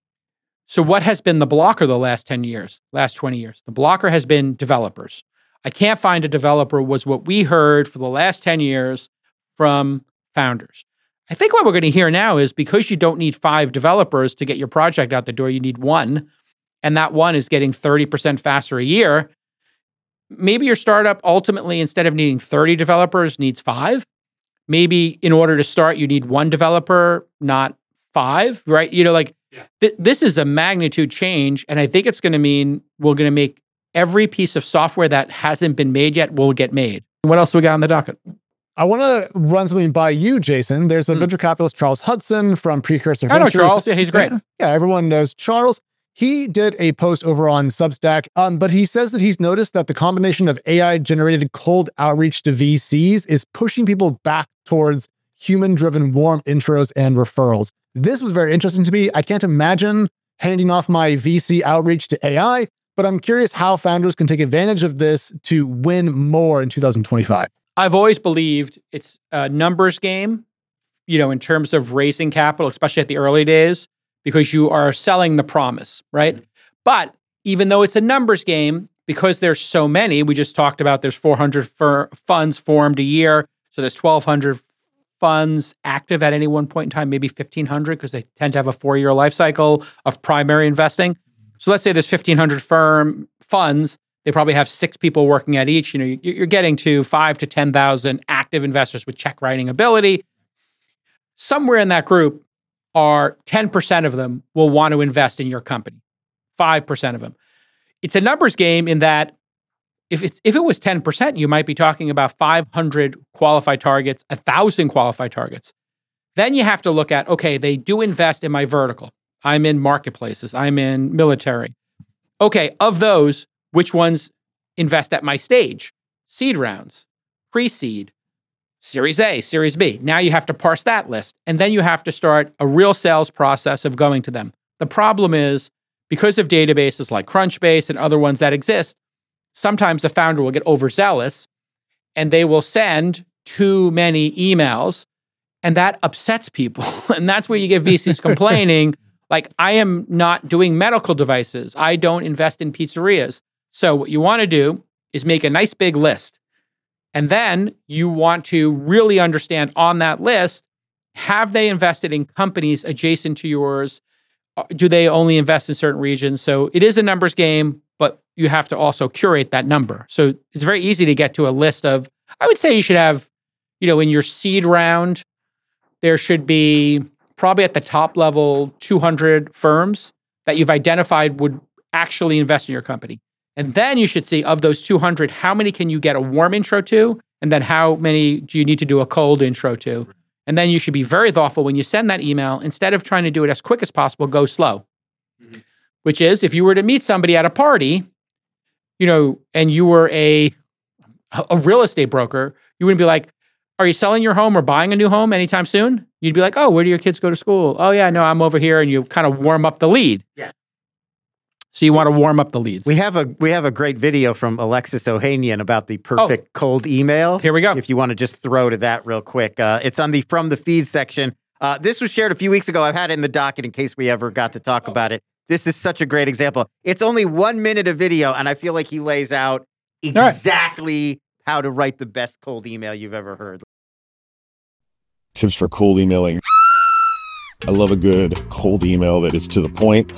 So what has been the blocker the last ten years, last twenty years? The blocker has been developers. I can't find a developer was what we heard for the last ten years from founders. I think what we're going to hear now is because you don't need five developers to get your project out the door, you need one. And that one is getting thirty percent faster a year. Maybe your startup ultimately, instead of needing thirty developers, needs five. Maybe in order to start, you need one developer, not five, right? You know, like yeah. th- this is a magnitude change. And I think it's going to mean we're going to make every piece of software that hasn't been made yet will get made. What else do we got on the docket? I want to run something by you, Jason. There's a mm. venture capitalist, Charles Hudson from Precursor I know Ventures. Charles. Yeah, he's great. Yeah, yeah, everyone knows Charles. He did a post over on Substack, um, but he says that he's noticed that the combination of A I-generated cold outreach to V Cs is pushing people back towards human-driven warm intros and referrals. This was very interesting to me. I can't imagine handing off my V C outreach to A I, but I'm curious how founders can take advantage of this to win more in two thousand twenty-five. I've always believed it's a numbers game, you know, in terms of raising capital, especially at the early days, because you are selling the promise, right? Mm-hmm. But even though it's a numbers game, because there's so many, we just talked about there's four hundred fir- funds formed a year. So there's twelve hundred funds active at any one point in time, maybe fifteen hundred, because they tend to have a four-year life cycle of primary investing. So let's say there's fifteen hundred firm funds. They probably have six people working at each. You know, you're getting to five to ten thousand active investors with check writing ability. somewhere in that group are ten percent of them will want to invest in your company, five percent of them. It's a numbers game in that if it's if it was ten percent, you might be talking about five hundred qualified targets, one thousand qualified targets. Then you have to look at, okay, they do invest in my vertical. I'm in marketplaces. I'm in military. Okay, of those, which ones invest at my stage? Seed rounds, pre-seed, Series A, Series B. Now you have to parse that list. And then you have to start a real sales process of going to them. The problem is, because of databases like Crunchbase and other ones that exist, sometimes the founder will get overzealous and they will send too many emails, and that upsets people. And that's where you get V Cs complaining, like, I am not doing medical devices. I don't invest in pizzerias. So what you want to do is make a nice big list. And then you want to really understand on that list, have they invested in companies adjacent to yours? Do they only invest in certain regions? So it is a numbers game, but you have to also curate that number. So it's very easy to get to a list of, I would say you should have, you know, in your seed round, there should be probably at the top level two hundred firms that you've identified would actually invest in your company. And then you should see, of those two hundred, how many can you get a warm intro to? And then how many do you need to do a cold intro to? And then you should be very thoughtful when you send that email. Instead of trying to do it as quick as possible, go slow. Mm-hmm. Which is, if you were to meet somebody at a party, you know, and you were a, a real estate broker, you wouldn't be like, are you selling your home or buying a new home anytime soon? You'd be like, oh, where do your kids go to school? Oh, yeah, no, I'm over here. And you kind of warm up the lead. Yeah. So you want to warm up the leads. We have a we have a great video from Alexis Ohanian about the perfect oh, cold email. Here we go. If you want to just throw to that real quick. Uh, it's on the From the Feed section. Uh, this was shared a few weeks ago. I've had it in the docket in case we ever got to talk oh. about it. This is such a great example. It's only one minute of video, and I feel like he lays out exactly right. how to write the best cold email you've ever heard. Tips for cold emailing. I love a good cold email that is to the point.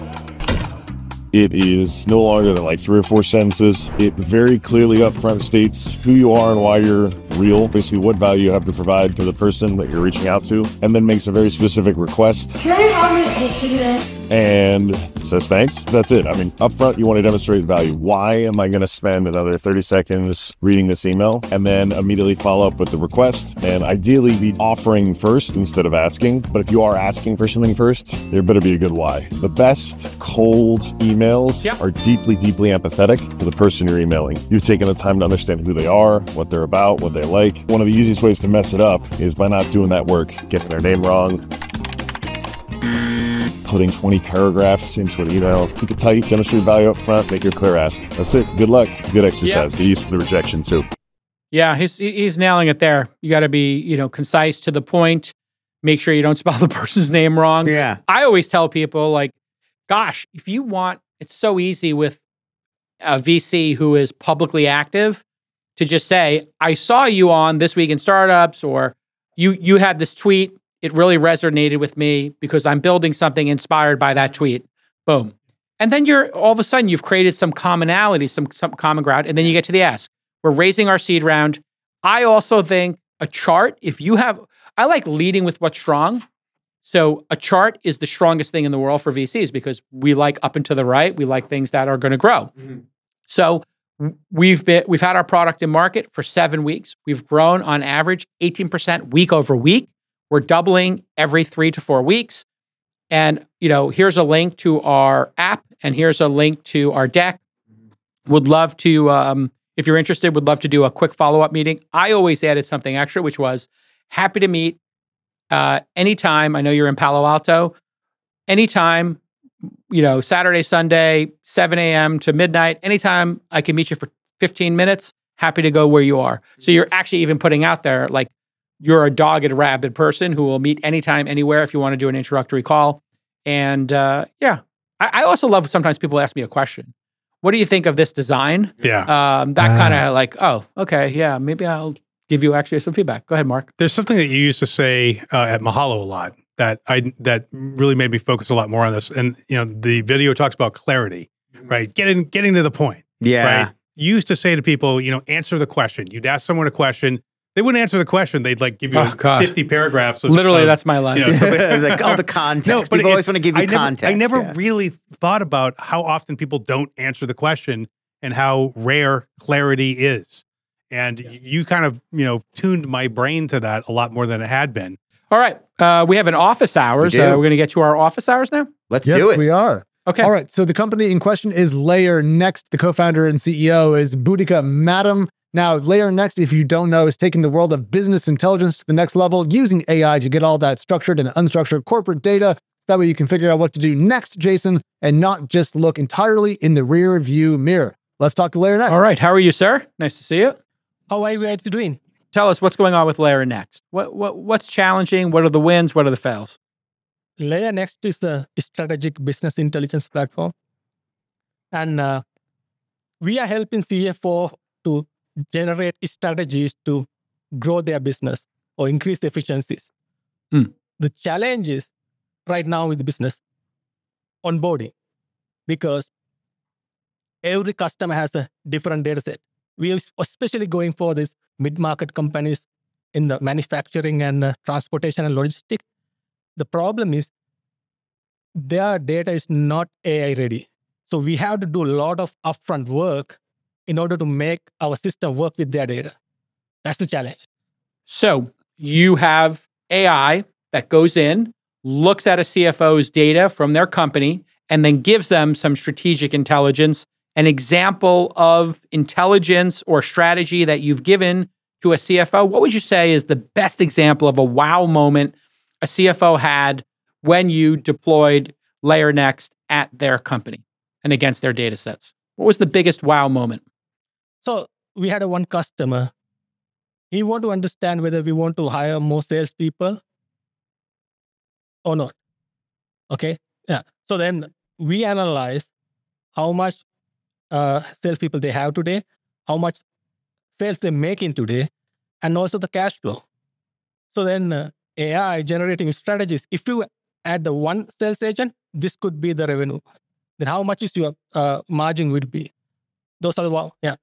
It is no longer than like three or four sentences. It very clearly upfront states who you are and why you're real, basically what value you have to provide to the person that you're reaching out to, and then makes a very specific request. Can I have my take this? And says thanks. That's it. I mean, upfront, you want to demonstrate value. Why am I going to spend another thirty seconds reading this email? And then immediately follow up with the request. And ideally be offering first instead of asking. But if you are asking for something first, there better be a good why. The best cold emails yeah. are deeply, deeply empathetic to the person you're emailing. You've taken the time to understand who they are, what they're about, what they like. One of the easiest ways to mess it up is by not doing that work, getting their name wrong, putting twenty paragraphs into an email. Keep it tight, demonstrate value up front, make your clear ask. That's it. Good luck. Good exercise. Yeah. Get used to the rejection too. Yeah, he's he's nailing it there. You got to be, you know, concise, to the point. Make sure you don't spell the person's name wrong. Yeah. I always tell people, like, gosh, if you want, it's so easy with a V C who is publicly active to just say, I saw you on This Week in Startups, or you you had this tweet. It really resonated with me because I'm building something inspired by that tweet. Boom. And then you're, all of a sudden, you've created some commonality, some, some common ground, and then you get to the ask. We're raising our seed round. I also think a chart, if you have, I like leading with what's strong. So a chart is the strongest thing in the world for V Cs because we like up and to the right. We like things that are going to grow. Mm-hmm. So we've been, we've had our product in market for seven weeks. We've grown on average eighteen percent week over week. We're doubling every three to four weeks. And, you know, here's a link to our app and here's a link to our deck. Would love to, um, if you're interested, would love to do a quick follow-up meeting. I always added something extra, which was happy to meet uh, anytime. I know you're in Palo Alto. Anytime, you know, Saturday, Sunday, seven a.m. to midnight, anytime I can meet you for fifteen minutes, happy to go where you are. So you're actually even putting out there, like, you're a dogged, rabid person who will meet anytime, anywhere if you want to do an introductory call. And uh, yeah, I, I also love sometimes people ask me a question. What do you think of this design? Yeah. Um, that uh, kind of like, oh, okay, yeah, maybe I'll give you actually some feedback. Go ahead, Mark. There's something that you used to say uh, at Mahalo a lot that I that really made me focus a lot more on this. And you know, the video talks about clarity, right? Getting getting to the point. Yeah. Right. You used to say to people, you know, answer the question. You'd ask someone a question. they wouldn't answer the question. They'd like give you Oh, God. fifty paragraphs. Of, Literally, of, that's my life. you know, something- like all the context. No, but People always it's- want to give you I never, context. I never yeah. really thought about how often people don't answer the question and how rare clarity is. And you kind of, you know, tuned my brain to that a lot more than it had been. All right. Uh, we have an office hours. We do. Uh, we're going to get to our office hours now. Let's yes, do it. we are. Okay. All right. So the company in question is Layer Next. The co-founder and C E O is Boudica Madam. Now, Layer Next, if you don't know, is taking the world of business intelligence to the next level, using A I to get all that structured and unstructured corporate data. That way you can figure out what to do next, Jason, and not just look entirely in the rear view mirror. Let's talk to Layer Next. All right. How are you, sir? Nice to see you. How are you guys doing? Tell us what's going on with Layer Next. What what what's challenging? What are the wins? What are the fails? Layer Next is a strategic business intelligence platform. And uh, we are helping C F O to generate strategies to grow their business or increase efficiencies. Mm. The challenge is right now with the business onboarding, because every customer has a different data set. We are especially going for these mid-market companies in the manufacturing and uh, transportation and logistics. The problem is their data is not A I ready. So we have to do a lot of upfront work in order to make our system work with their data. That's the challenge. So you have A I that goes in, looks at a C F O's data from their company, and then gives them some strategic intelligence. An example of intelligence or strategy that you've given to a C F O, what would you say is the best example of a wow moment a C F O had when you deployed Layer Next at their company and against their data sets? What was the biggest wow moment? So we had a one customer. He wanted to understand whether we want to hire more salespeople or not. Okay? Yeah. So then we analyzed how much uh, salespeople they have today, how much sales they're making today, and also the cash flow. So then uh, A I generating strategies. If you add the one sales agent, this could be the revenue. Then how much is your uh, margin will be? Those are the, wow, yeah.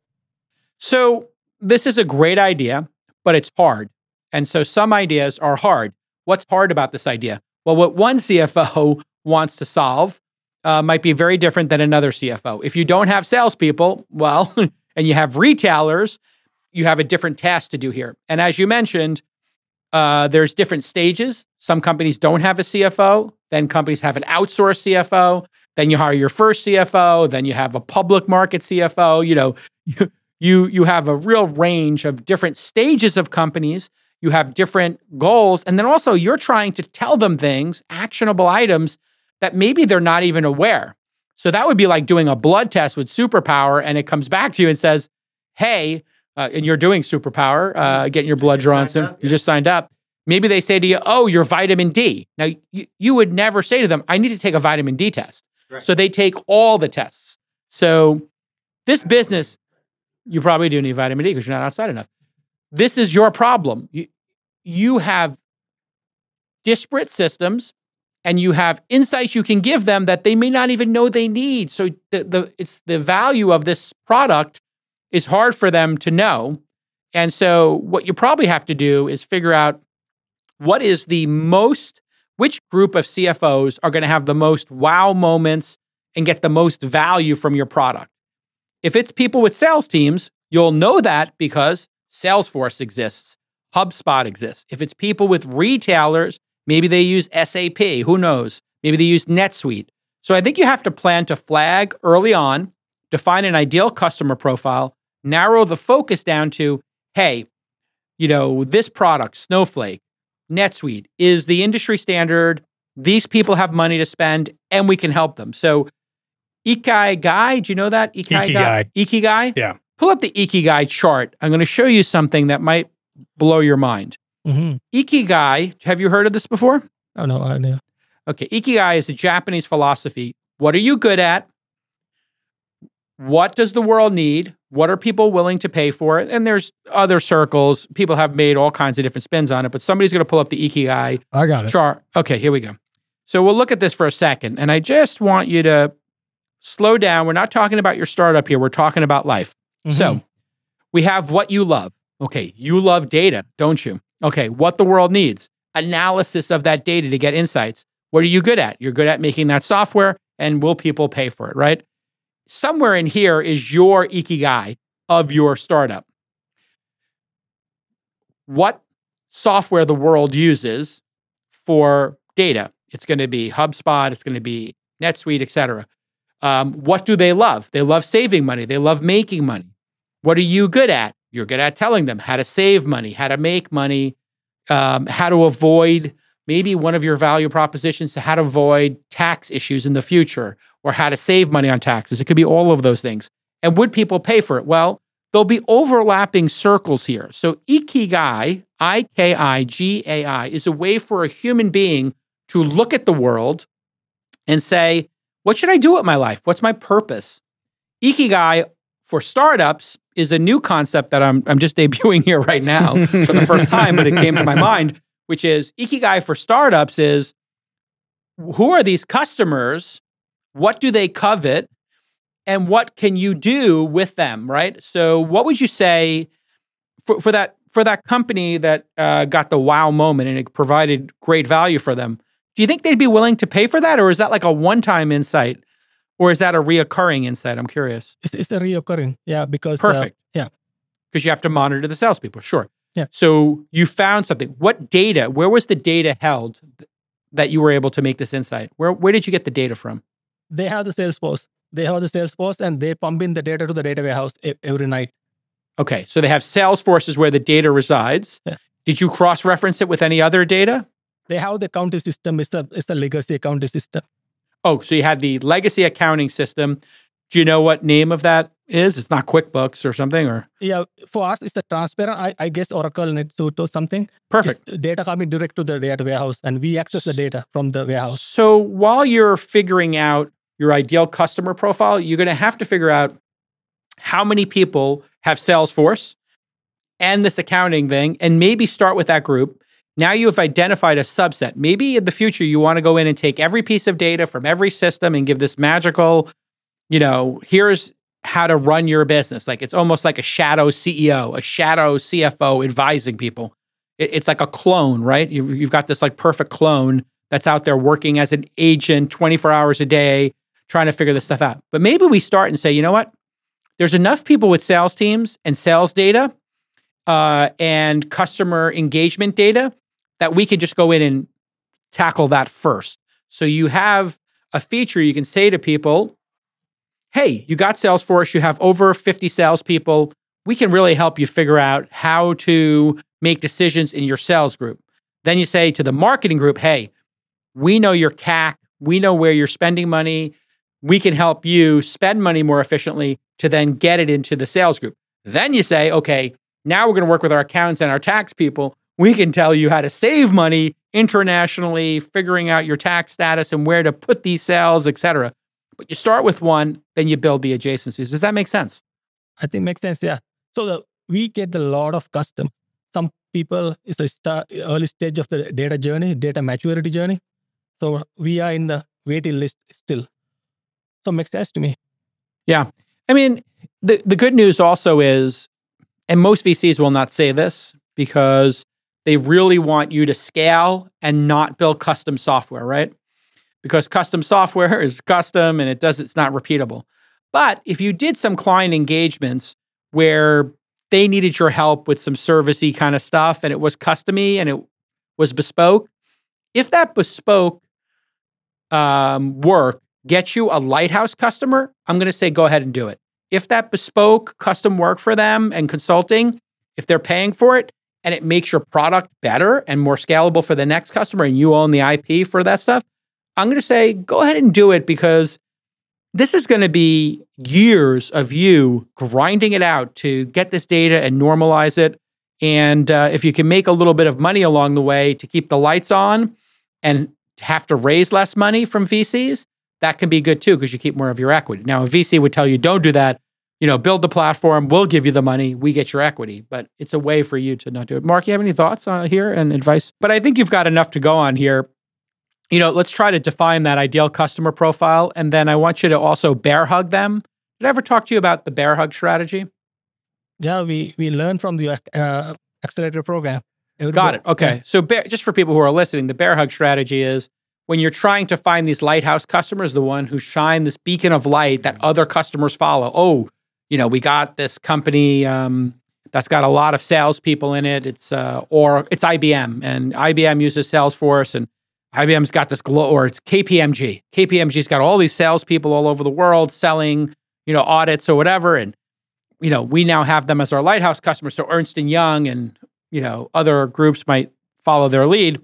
So this is a great idea, but it's hard. And so some ideas are hard. What's hard about this idea? Well, what one C F O wants to solve uh, might be very different than another C F O. If you don't have salespeople, well, and you have retailers, you have a different task to do here. And as you mentioned, uh, there's different stages. Some companies don't have a C F O. Then companies have an outsourced C F O. Then you hire your first C F O. Then you have a public market C F O. You know, you, you, you have a real range of different stages of companies. You have different goals. And then also you're trying to tell them things, actionable items that maybe they're not even aware. So that would be like doing a blood test with Superpower and it comes back to you and says, hey, uh, and you're doing Superpower, uh, getting your blood drawn. So up, you yeah. just signed up. Maybe they say to you, oh, you're vitamin D. Now, you, you would never say to them, I need to take a vitamin D test. Right. So they take all the tests. So this business, you probably do need vitamin D because you're not outside enough. This is your problem. You, you have disparate systems and you have insights you can give them that they may not even know they need. So the, the it's the value of this product is hard for them to know. And so what you probably have to do is figure out what is the most, which group of C F Os are going to have the most wow moments and get the most value from your product. If it's people with sales teams, you'll know that because Salesforce exists, HubSpot exists. If it's people with retailers, maybe they use S A P, who knows? Maybe they use NetSuite. So I think you have to plan to flag early on, define an ideal customer profile, narrow the focus down to, hey, you know, this product, Snowflake, NetSuite, is the industry standard. These people have money to spend and we can help them. So Ikigai, do you know that? Ikigai. Ikigai? Yeah. Pull up the Ikigai chart. I'm going to show you something that might blow your mind. Mm-hmm. Ikigai, have you heard of this before? Oh, no idea. Okay, Ikigai is a Japanese philosophy. What are you good at? What does the world need? What are people willing to pay for it? And there's other circles. People have made all kinds of different spins on it, but somebody's going to pull up the Ikigai I got it. chart. Okay, here we go. So we'll look at this for a second. And I just want you to slow down. We're not talking about your startup here. We're talking about life. Mm-hmm. So we have what you love. Okay, you love data, don't you? Okay, what the world needs, analysis of that data to get insights. What are you good at? You're good at making that software, and will people pay for it, right? Somewhere in here is your ikigai of your startup. What software the world uses for data? It's going to be HubSpot, it's going to be NetSuite, et cetera. Um, what do they love? They love saving money. They love making money. What are you good at? You're good at telling them how to save money, how to make money, um, how to avoid maybe one of your value propositions, how to avoid tax issues in the future, or how to save money on taxes. It could be all of those things. And would people pay for it? Well, there'll be overlapping circles here. So Ikigai, I K I G A I, is a way for a human being to look at the world and say, what should I do with my life? What's my purpose? Ikigai for startups is a new concept that I'm, I'm just debuting here right now for the first time, but it came to my mind, which is Ikigai for startups is, who are these customers? What do they covet? And what can you do with them, right? So what would you say for, for that for that company that uh, got the wow moment and it provided great value for them? Do you think they'd be willing to pay for that? Or is that like a one-time insight? Or is that a reoccurring insight? I'm curious. It's, it's a reoccurring, yeah, because... Perfect. Uh, yeah. Because you have to monitor the salespeople, sure. Yeah. So you found something. What data, where was the data held that you were able to make this insight? Where where did you get the data from? They have the Salesforce. They have the Salesforce and they pump in the data to the data warehouse every night. Okay, so they have Salesforce is where the data resides. Yeah. Did you cross-reference it with any other data? They have the accounting system. It's a, it's a legacy accounting system. Oh, so you had the legacy accounting system. Do you know what name of that is? It's not QuickBooks or something, or? Yeah, for us, it's a transparent, I, I guess Oracle, NetSuite or something. Perfect. It's data coming direct to the data warehouse and we access the data from the warehouse. So while you're figuring out your ideal customer profile, you're going to have to figure out how many people have Salesforce and this accounting thing, and maybe start with that group. Now you have identified a subset. Maybe in the future, you want to go in and take every piece of data from every system and give this magical, you know, here's how to run your business. Like it's almost like a shadow C E O, a shadow C F O advising people. It, it's like a clone, right? You've, you've got this like perfect clone that's out there working as an agent twenty-four hours a day, trying to figure this stuff out. But maybe we start and say, you know what? There's enough people with sales teams and sales data uh, and customer engagement data that we could just go in and tackle that first. So you have a feature you can say to people, hey, you got Salesforce, you have over fifty salespeople. We can really help you figure out how to make decisions in your sales group. Then you say to the marketing group, hey, we know your C A C, we know where you're spending money. We can help you spend money more efficiently to then get it into the sales group. Then you say, okay, now we're going to work with our accountants and our tax people. We can tell you how to save money internationally, figuring out your tax status and where to put these sales, et cetera. But you start with one, then you build the adjacencies. Does that make sense? I think it makes sense, yeah. So the, we get a lot of custom. Some people, it's a start, early stage of the data journey, data maturity journey. So we are in the waiting list still. So it makes sense to me. Yeah. I mean, the, the good news also is, and most V Cs will not say this because they really want you to scale and not build custom software, right? Because custom software is custom and it does, it's not repeatable. But if you did some client engagements where they needed your help with some servicey kind of stuff and it was custom-y and it was bespoke, if that bespoke um, work gets you a lighthouse customer, I'm going to say go ahead and do it. If that bespoke custom work for them and consulting, if they're paying for it and it makes your product better and more scalable for the next customer and you own the I P for that stuff, I'm going to say go ahead and do it because this is going to be years of you grinding it out to get this data and normalize it. And uh, if you can make a little bit of money along the way to keep the lights on and have to raise less money from V Cs, that can be good too because you keep more of your equity. Now, a V C would tell you, don't do that. You know, build the platform. We'll give you the money. We get your equity. But it's a way for you to not do it. Mark, you have any thoughts uh, here and advice? But I think you've got enough to go on here. You know, let's try to define that ideal customer profile. And then I want you to also bear hug them. Did I ever talk to you about the bear hug strategy? Yeah, we we learn from the uh, accelerator program. Everybody- Got it. Okay. Yeah. So bear, just for people who are listening, the bear hug strategy is when you're trying to find these lighthouse customers, the one who shine this beacon of light that other customers follow. Oh, you know, we got this company um, that's got a lot of salespeople in it. It's uh, or it's I B M, and I B M uses Salesforce, and I B M's got this glow, or it's K P M G. K P M G's got all these salespeople all over the world selling, you know, audits or whatever, and you know, we now have them as our lighthouse customers. So Ernst and Young and you know other groups might follow their lead.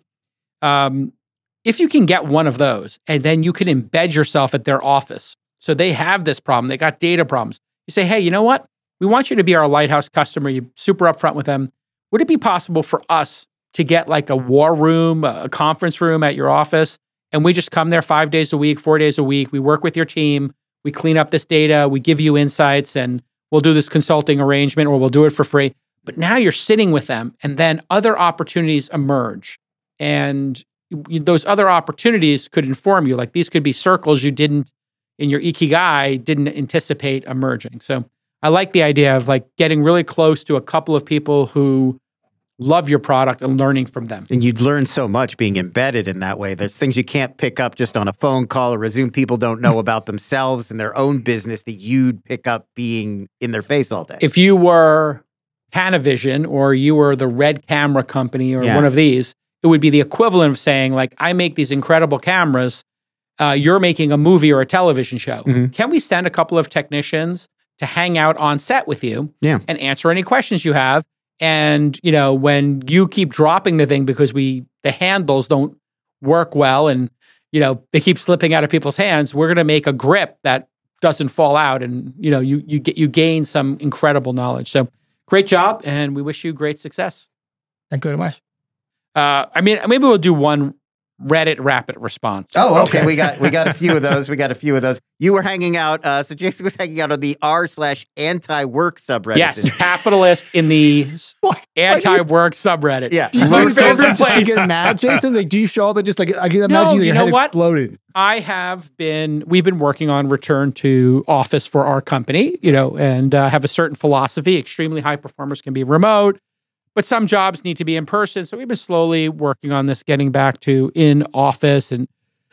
Um, if you can get one of those, and then you can embed yourself at their office, so they have this problem, they got data problems. You say, hey, you know what? We want you to be our lighthouse customer. You're super upfront with them. Would it be possible for us to get like a war room, a conference room at your office, and we just come there five days a week, four days a week. We work with your team. We clean up this data. We give you insights, and we'll do this consulting arrangement, or we'll do it for free. But now you're sitting with them, and then other opportunities emerge. And you, those other opportunities could inform you. Like these could be circles you didn't, in your Ikigai, didn't anticipate emerging. So I like the idea of like getting really close to a couple of people who love your product and learning from them. And you'd learn so much being embedded in that way. There's things you can't pick up just on a phone call or a Zoom. People don't know about themselves and their own business that you'd pick up being in their face all day. If you were Panavision or you were the Red Camera Company or Yeah. one of these, it would be the equivalent of saying like, I make these incredible cameras. Uh, you're making a movie or a television show. Mhm. Can we send a couple of technicians to hang out on set with you Yeah. and answer any questions you have? And, you know, when you keep dropping the thing because we, the handles don't work well and, you know, they keep slipping out of people's hands, we're going to make a grip that doesn't fall out. And, you know, you, you get, you gain some incredible knowledge. So great job. And we wish you great success. Thank you very much. Uh, I mean, maybe we'll do one Reddit rapid response. Oh, okay. We got we got a few of those. We got a few of those. You were hanging out. Uh, so Jason was hanging out on the r slash anti-work subreddit. Yes, capitalist in the Why- anti-work subreddit. Yeah. Do you My do favorite just to place. get mad, Jason? Like, do you show up and just like I can imagine No, your you head know what? exploded? I have been, we've been working on return to office for our company, you know, and uh, have a certain philosophy. Extremely high performers can be remote, but some jobs need to be in person. So we've been slowly working on this, getting back to in office. And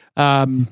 um,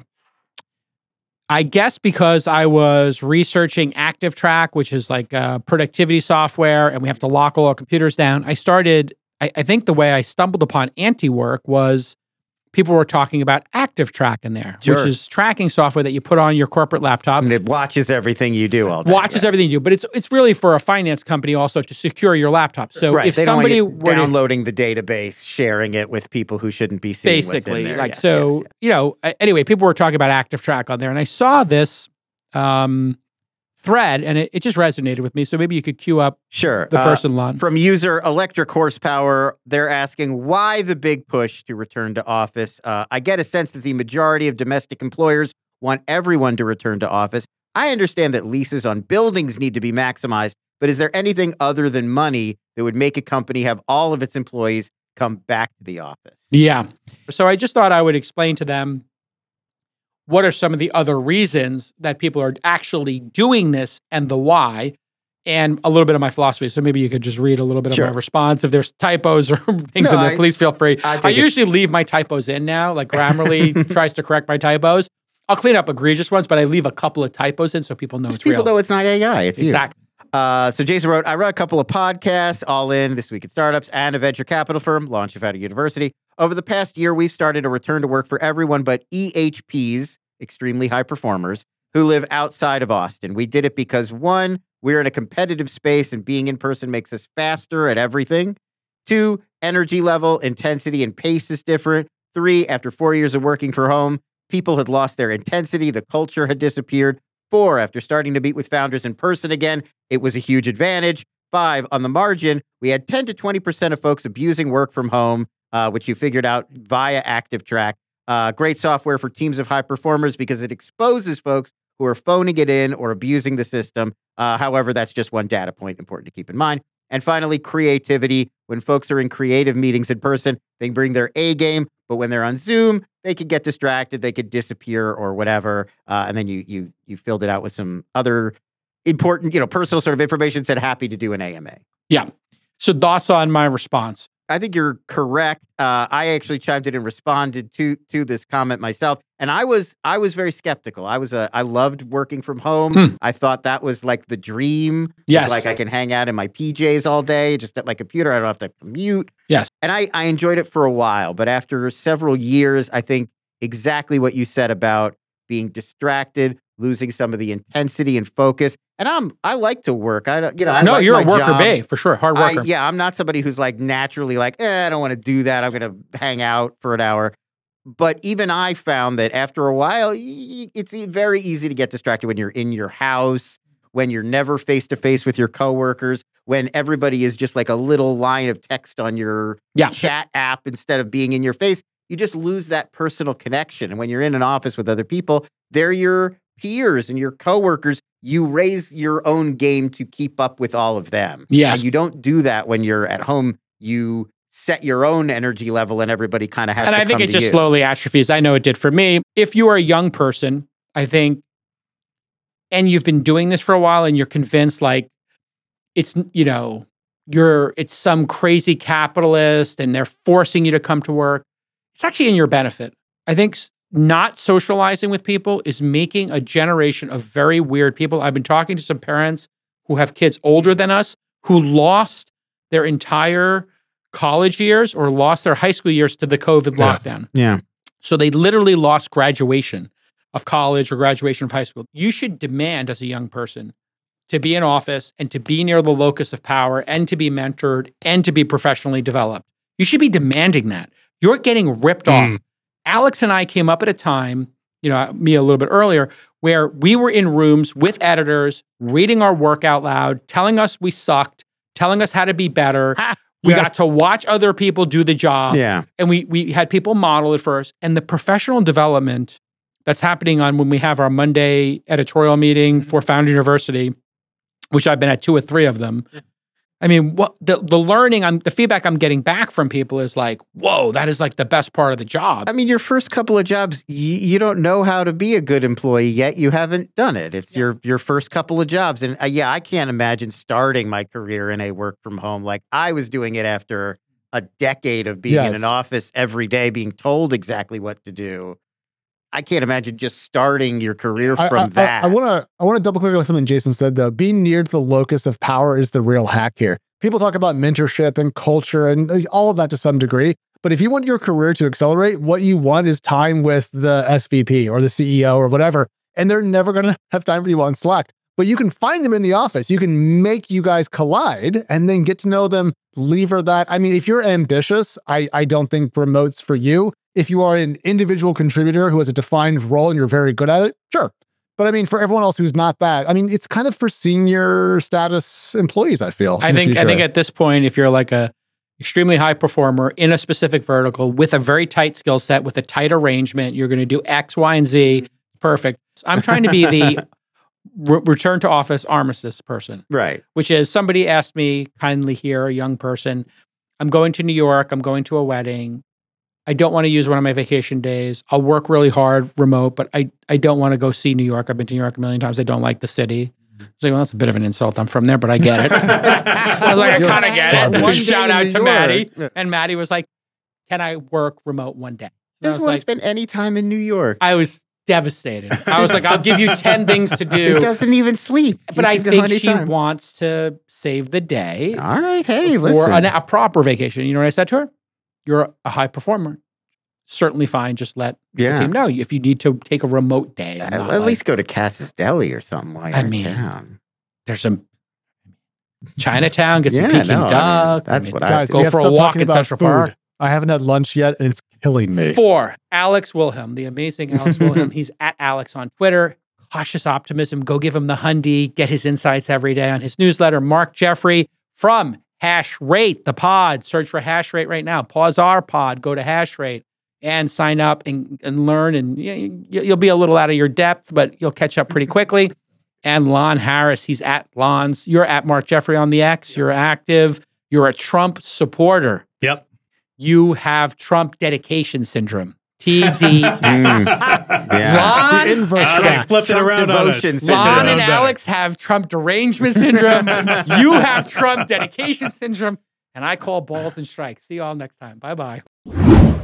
I guess because I was researching ActiveTrack, which is like uh, productivity software, and we have to lock all our computers down, I started, I, I think the way I stumbled upon anti-work was people were talking about ActiveTrack in there, Sure. which is tracking software that you put on your corporate laptop. And it watches everything you do all day. Watches yeah. everything you do, but it's it's really for a finance company also to secure your laptop. So Right. if they somebody don't want were you to, downloading the database, sharing it with people who shouldn't be seeing what's in basically, there. like Yes, so, yes, yes. you know. a- Anyway, people were talking about ActiveTrack on there, and I saw this um, thread, and it, it just resonated with me. So maybe you could queue up Sure. the Uh, person, Lon. From user Electric Horsepower, they're asking why the big push to return to office. Uh, I get a sense that the majority of domestic employers want everyone to return to office. I understand that leases on buildings need to be maximized, but is there anything other than money that would make a company have all of its employees come back to the office? Yeah. So I just thought I would explain to them what are some of the other reasons that people are actually doing this and the why, and a little bit of my philosophy. So maybe you could just read a little bit Sure. of my response. If there's typos or things No, in there, I- please feel free. I I, think it- usually leave my typos in now. Like Grammarly tries to correct my typos. I'll clean up egregious ones, but I leave a couple of typos in so people know it's People real. know it's not A I, it's you. Exactly. Uh, so Jason wrote, I run a couple of podcasts, All In, This Week in Startups, and a venture capital firm, Launch of Out of University. Over the past year, we've started a return to work for everyone but E H Ps, extremely high performers, who live outside of Austin. We did it because, one, we're in a competitive space and being in person makes us faster at everything. Two, energy level, intensity, and pace is different. Three, after four years of working from home, people had lost their intensity, the culture had disappeared. Four, after starting to meet with founders in person again, it was a huge advantage. Five, on the margin, we had ten to twenty percent of folks abusing work from home, uh, which you figured out via ActiveTrack. Uh, great software for teams of high performers because it exposes folks who are phoning it in or abusing the system. Uh, however, that's just one data point important to keep in mind. And finally, creativity. When folks are in creative meetings in person, they bring their A game, but when they're on Zoom, they could get distracted, they could disappear or whatever. Uh, and then you you you filled it out with some other important, you know, personal sort of information, said happy to do an A M A. Yeah. So thoughts on my response? I think you're correct. Uh, I actually chimed in and responded to to this comment myself, and I was I was very skeptical. I was a I loved working from home. Hmm. I thought that was like the dream. Yes. It's like I can hang out in my P Js all day, just at my computer. I don't have to commute. Yes. And I I enjoyed it for a while, but after several years, I think exactly what you said about being distracted, losing some of the intensity and focus. And I'm I like to work. I don't, you know, I no, like you're my a worker job. bee for sure. Hard I, worker. yeah, I'm not somebody who's like naturally like, eh, I don't want to do that. I'm going to hang out for an hour. But even I found that after a while, y- it's e- very easy to get distracted when you're in your house, when you're never face to face with your coworkers, when everybody is just like a little line of text on your Yeah. chat app instead of being in your face. You just lose that personal connection. And when you're in an office with other people, they're your peers and your coworkers. You raise your own game to keep up with all of them. Yes. And you don't do that when you're at home. You set your own energy level and everybody kind of has And to I think come it to just you. slowly atrophies. I know it did for me. If you are a young person, I think, and you've been doing this for a while and you're convinced like it's, you know, you're, it's some crazy capitalist and they're forcing you to come to work, it's actually in your benefit. I think s- not socializing with people is making a generation of very weird people. I've been talking to some parents who have kids older than us who lost their entire college years or lost their high school years to the COVID Yeah. lockdown. Yeah. So they literally lost graduation of college or graduation of high school. You should demand as a young person to be in office and to be near the locus of power and to be mentored and to be professionally developed. You should be demanding that. You're getting ripped Mm. off. Alex and I came up at a time, you know, me a little bit earlier, where we were in rooms with editors, reading our work out loud, telling us we sucked, telling us how to be better. We Yes. got to watch other people do the job. Yeah. And we we had people model it first. And the professional development that's happening on when we have our Monday editorial meeting for Founder University, which I've been at two or three of them. I mean, what the the learning, I'm the feedback I'm getting back from people is like, whoa, that is like the best part of the job. I mean, your first couple of jobs, y- you don't know how to be a good employee yet. You haven't done it. It's your your first couple of jobs. And uh, yeah, I can't imagine starting my career in a work from home like I was doing it after a decade of being in Yes. an office every day, being told exactly what to do. I can't imagine just starting your career I- from I, that. I want to I want to double click on something Jason said though. Being near to the locus of power is the real hack here. People talk about mentorship and culture and uh, all of that to some degree. But if you want your career to accelerate, what you want is time with the S V P or the C E O or whatever. And they're never going to have time for you on Slack. But you can find them in the office. You can make you guys collide and then get to know them, lever that. I mean, if you're ambitious, I, I don't think remote's for you. If you are an individual contributor who has a defined role and you're very good at it, sure. But I mean, for everyone else who's not that, I mean, it's kind of for senior status employees, I feel. I in the think I future. think at this point, if you're like a extremely high performer in a specific vertical with a very tight skill set, with a tight arrangement, you're going to do X, Y, and Z. Perfect. I'm trying to be the re- return to office armistice person, right. which is somebody asked me kindly here, a young person, I'm going to New York. I'm going to a wedding. I don't want to use one of my vacation days. I'll work really hard remote, but I, I don't want to go see New York. I've been to New York a million times. I don't like the city. I was like, well, that's a bit of an insult. I'm from there, but I get it. I was like, I kind of get it. One day Shout in out New to York. Maddie. Yeah. And Maddie was like, can I work remote one day? And I Doesn't was want like, to spend any time in New York. I was devastated. I was like, I'll give you ten things to do. It doesn't even sleep. But You I can go think she anytime. wants to save the day All right. Hey, for listen. an, a proper vacation. You know what I said to her? You're a high performer. Certainly fine. Just let Yeah. the team know if you need to take a remote day. I'm At, not at like- least go to Katz's Deli or something while you're I in mean, town. there's some Chinatown, get some Yeah, Peking no, I mean, duck. that's what I- Guys, go we have for to a stop walk talking in about Central food. Park. I haven't had lunch yet, and it's killing me. Four, Alex Wilhelm, the amazing Alex Wilhelm. He's at Alex on Twitter. Cautious optimism. Go give him the Hyundai. Get his insights every day on his newsletter. Mark Jeffrey from Hash Rate, the pod. Search for Hash Rate right now. Pause our pod. Go to Hash Rate and sign up and, and learn. And you, you'll be a little out of your depth, but you'll catch up pretty quickly. And Lon Harris, he's at Lon's. You're at Mark Jeffrey on the X. You're active. You're a Trump supporter. Yep. You have Trump dedication syndrome. T D S. Yeah. Lon, The inverse Uh, facts. they flipped it Trump around on us. devotion Flipped it syndrome. Lon around and better. Alex have Trump derangement syndrome. You have Trump dedication syndrome. And I call balls and strikes. See you all next time. Bye bye.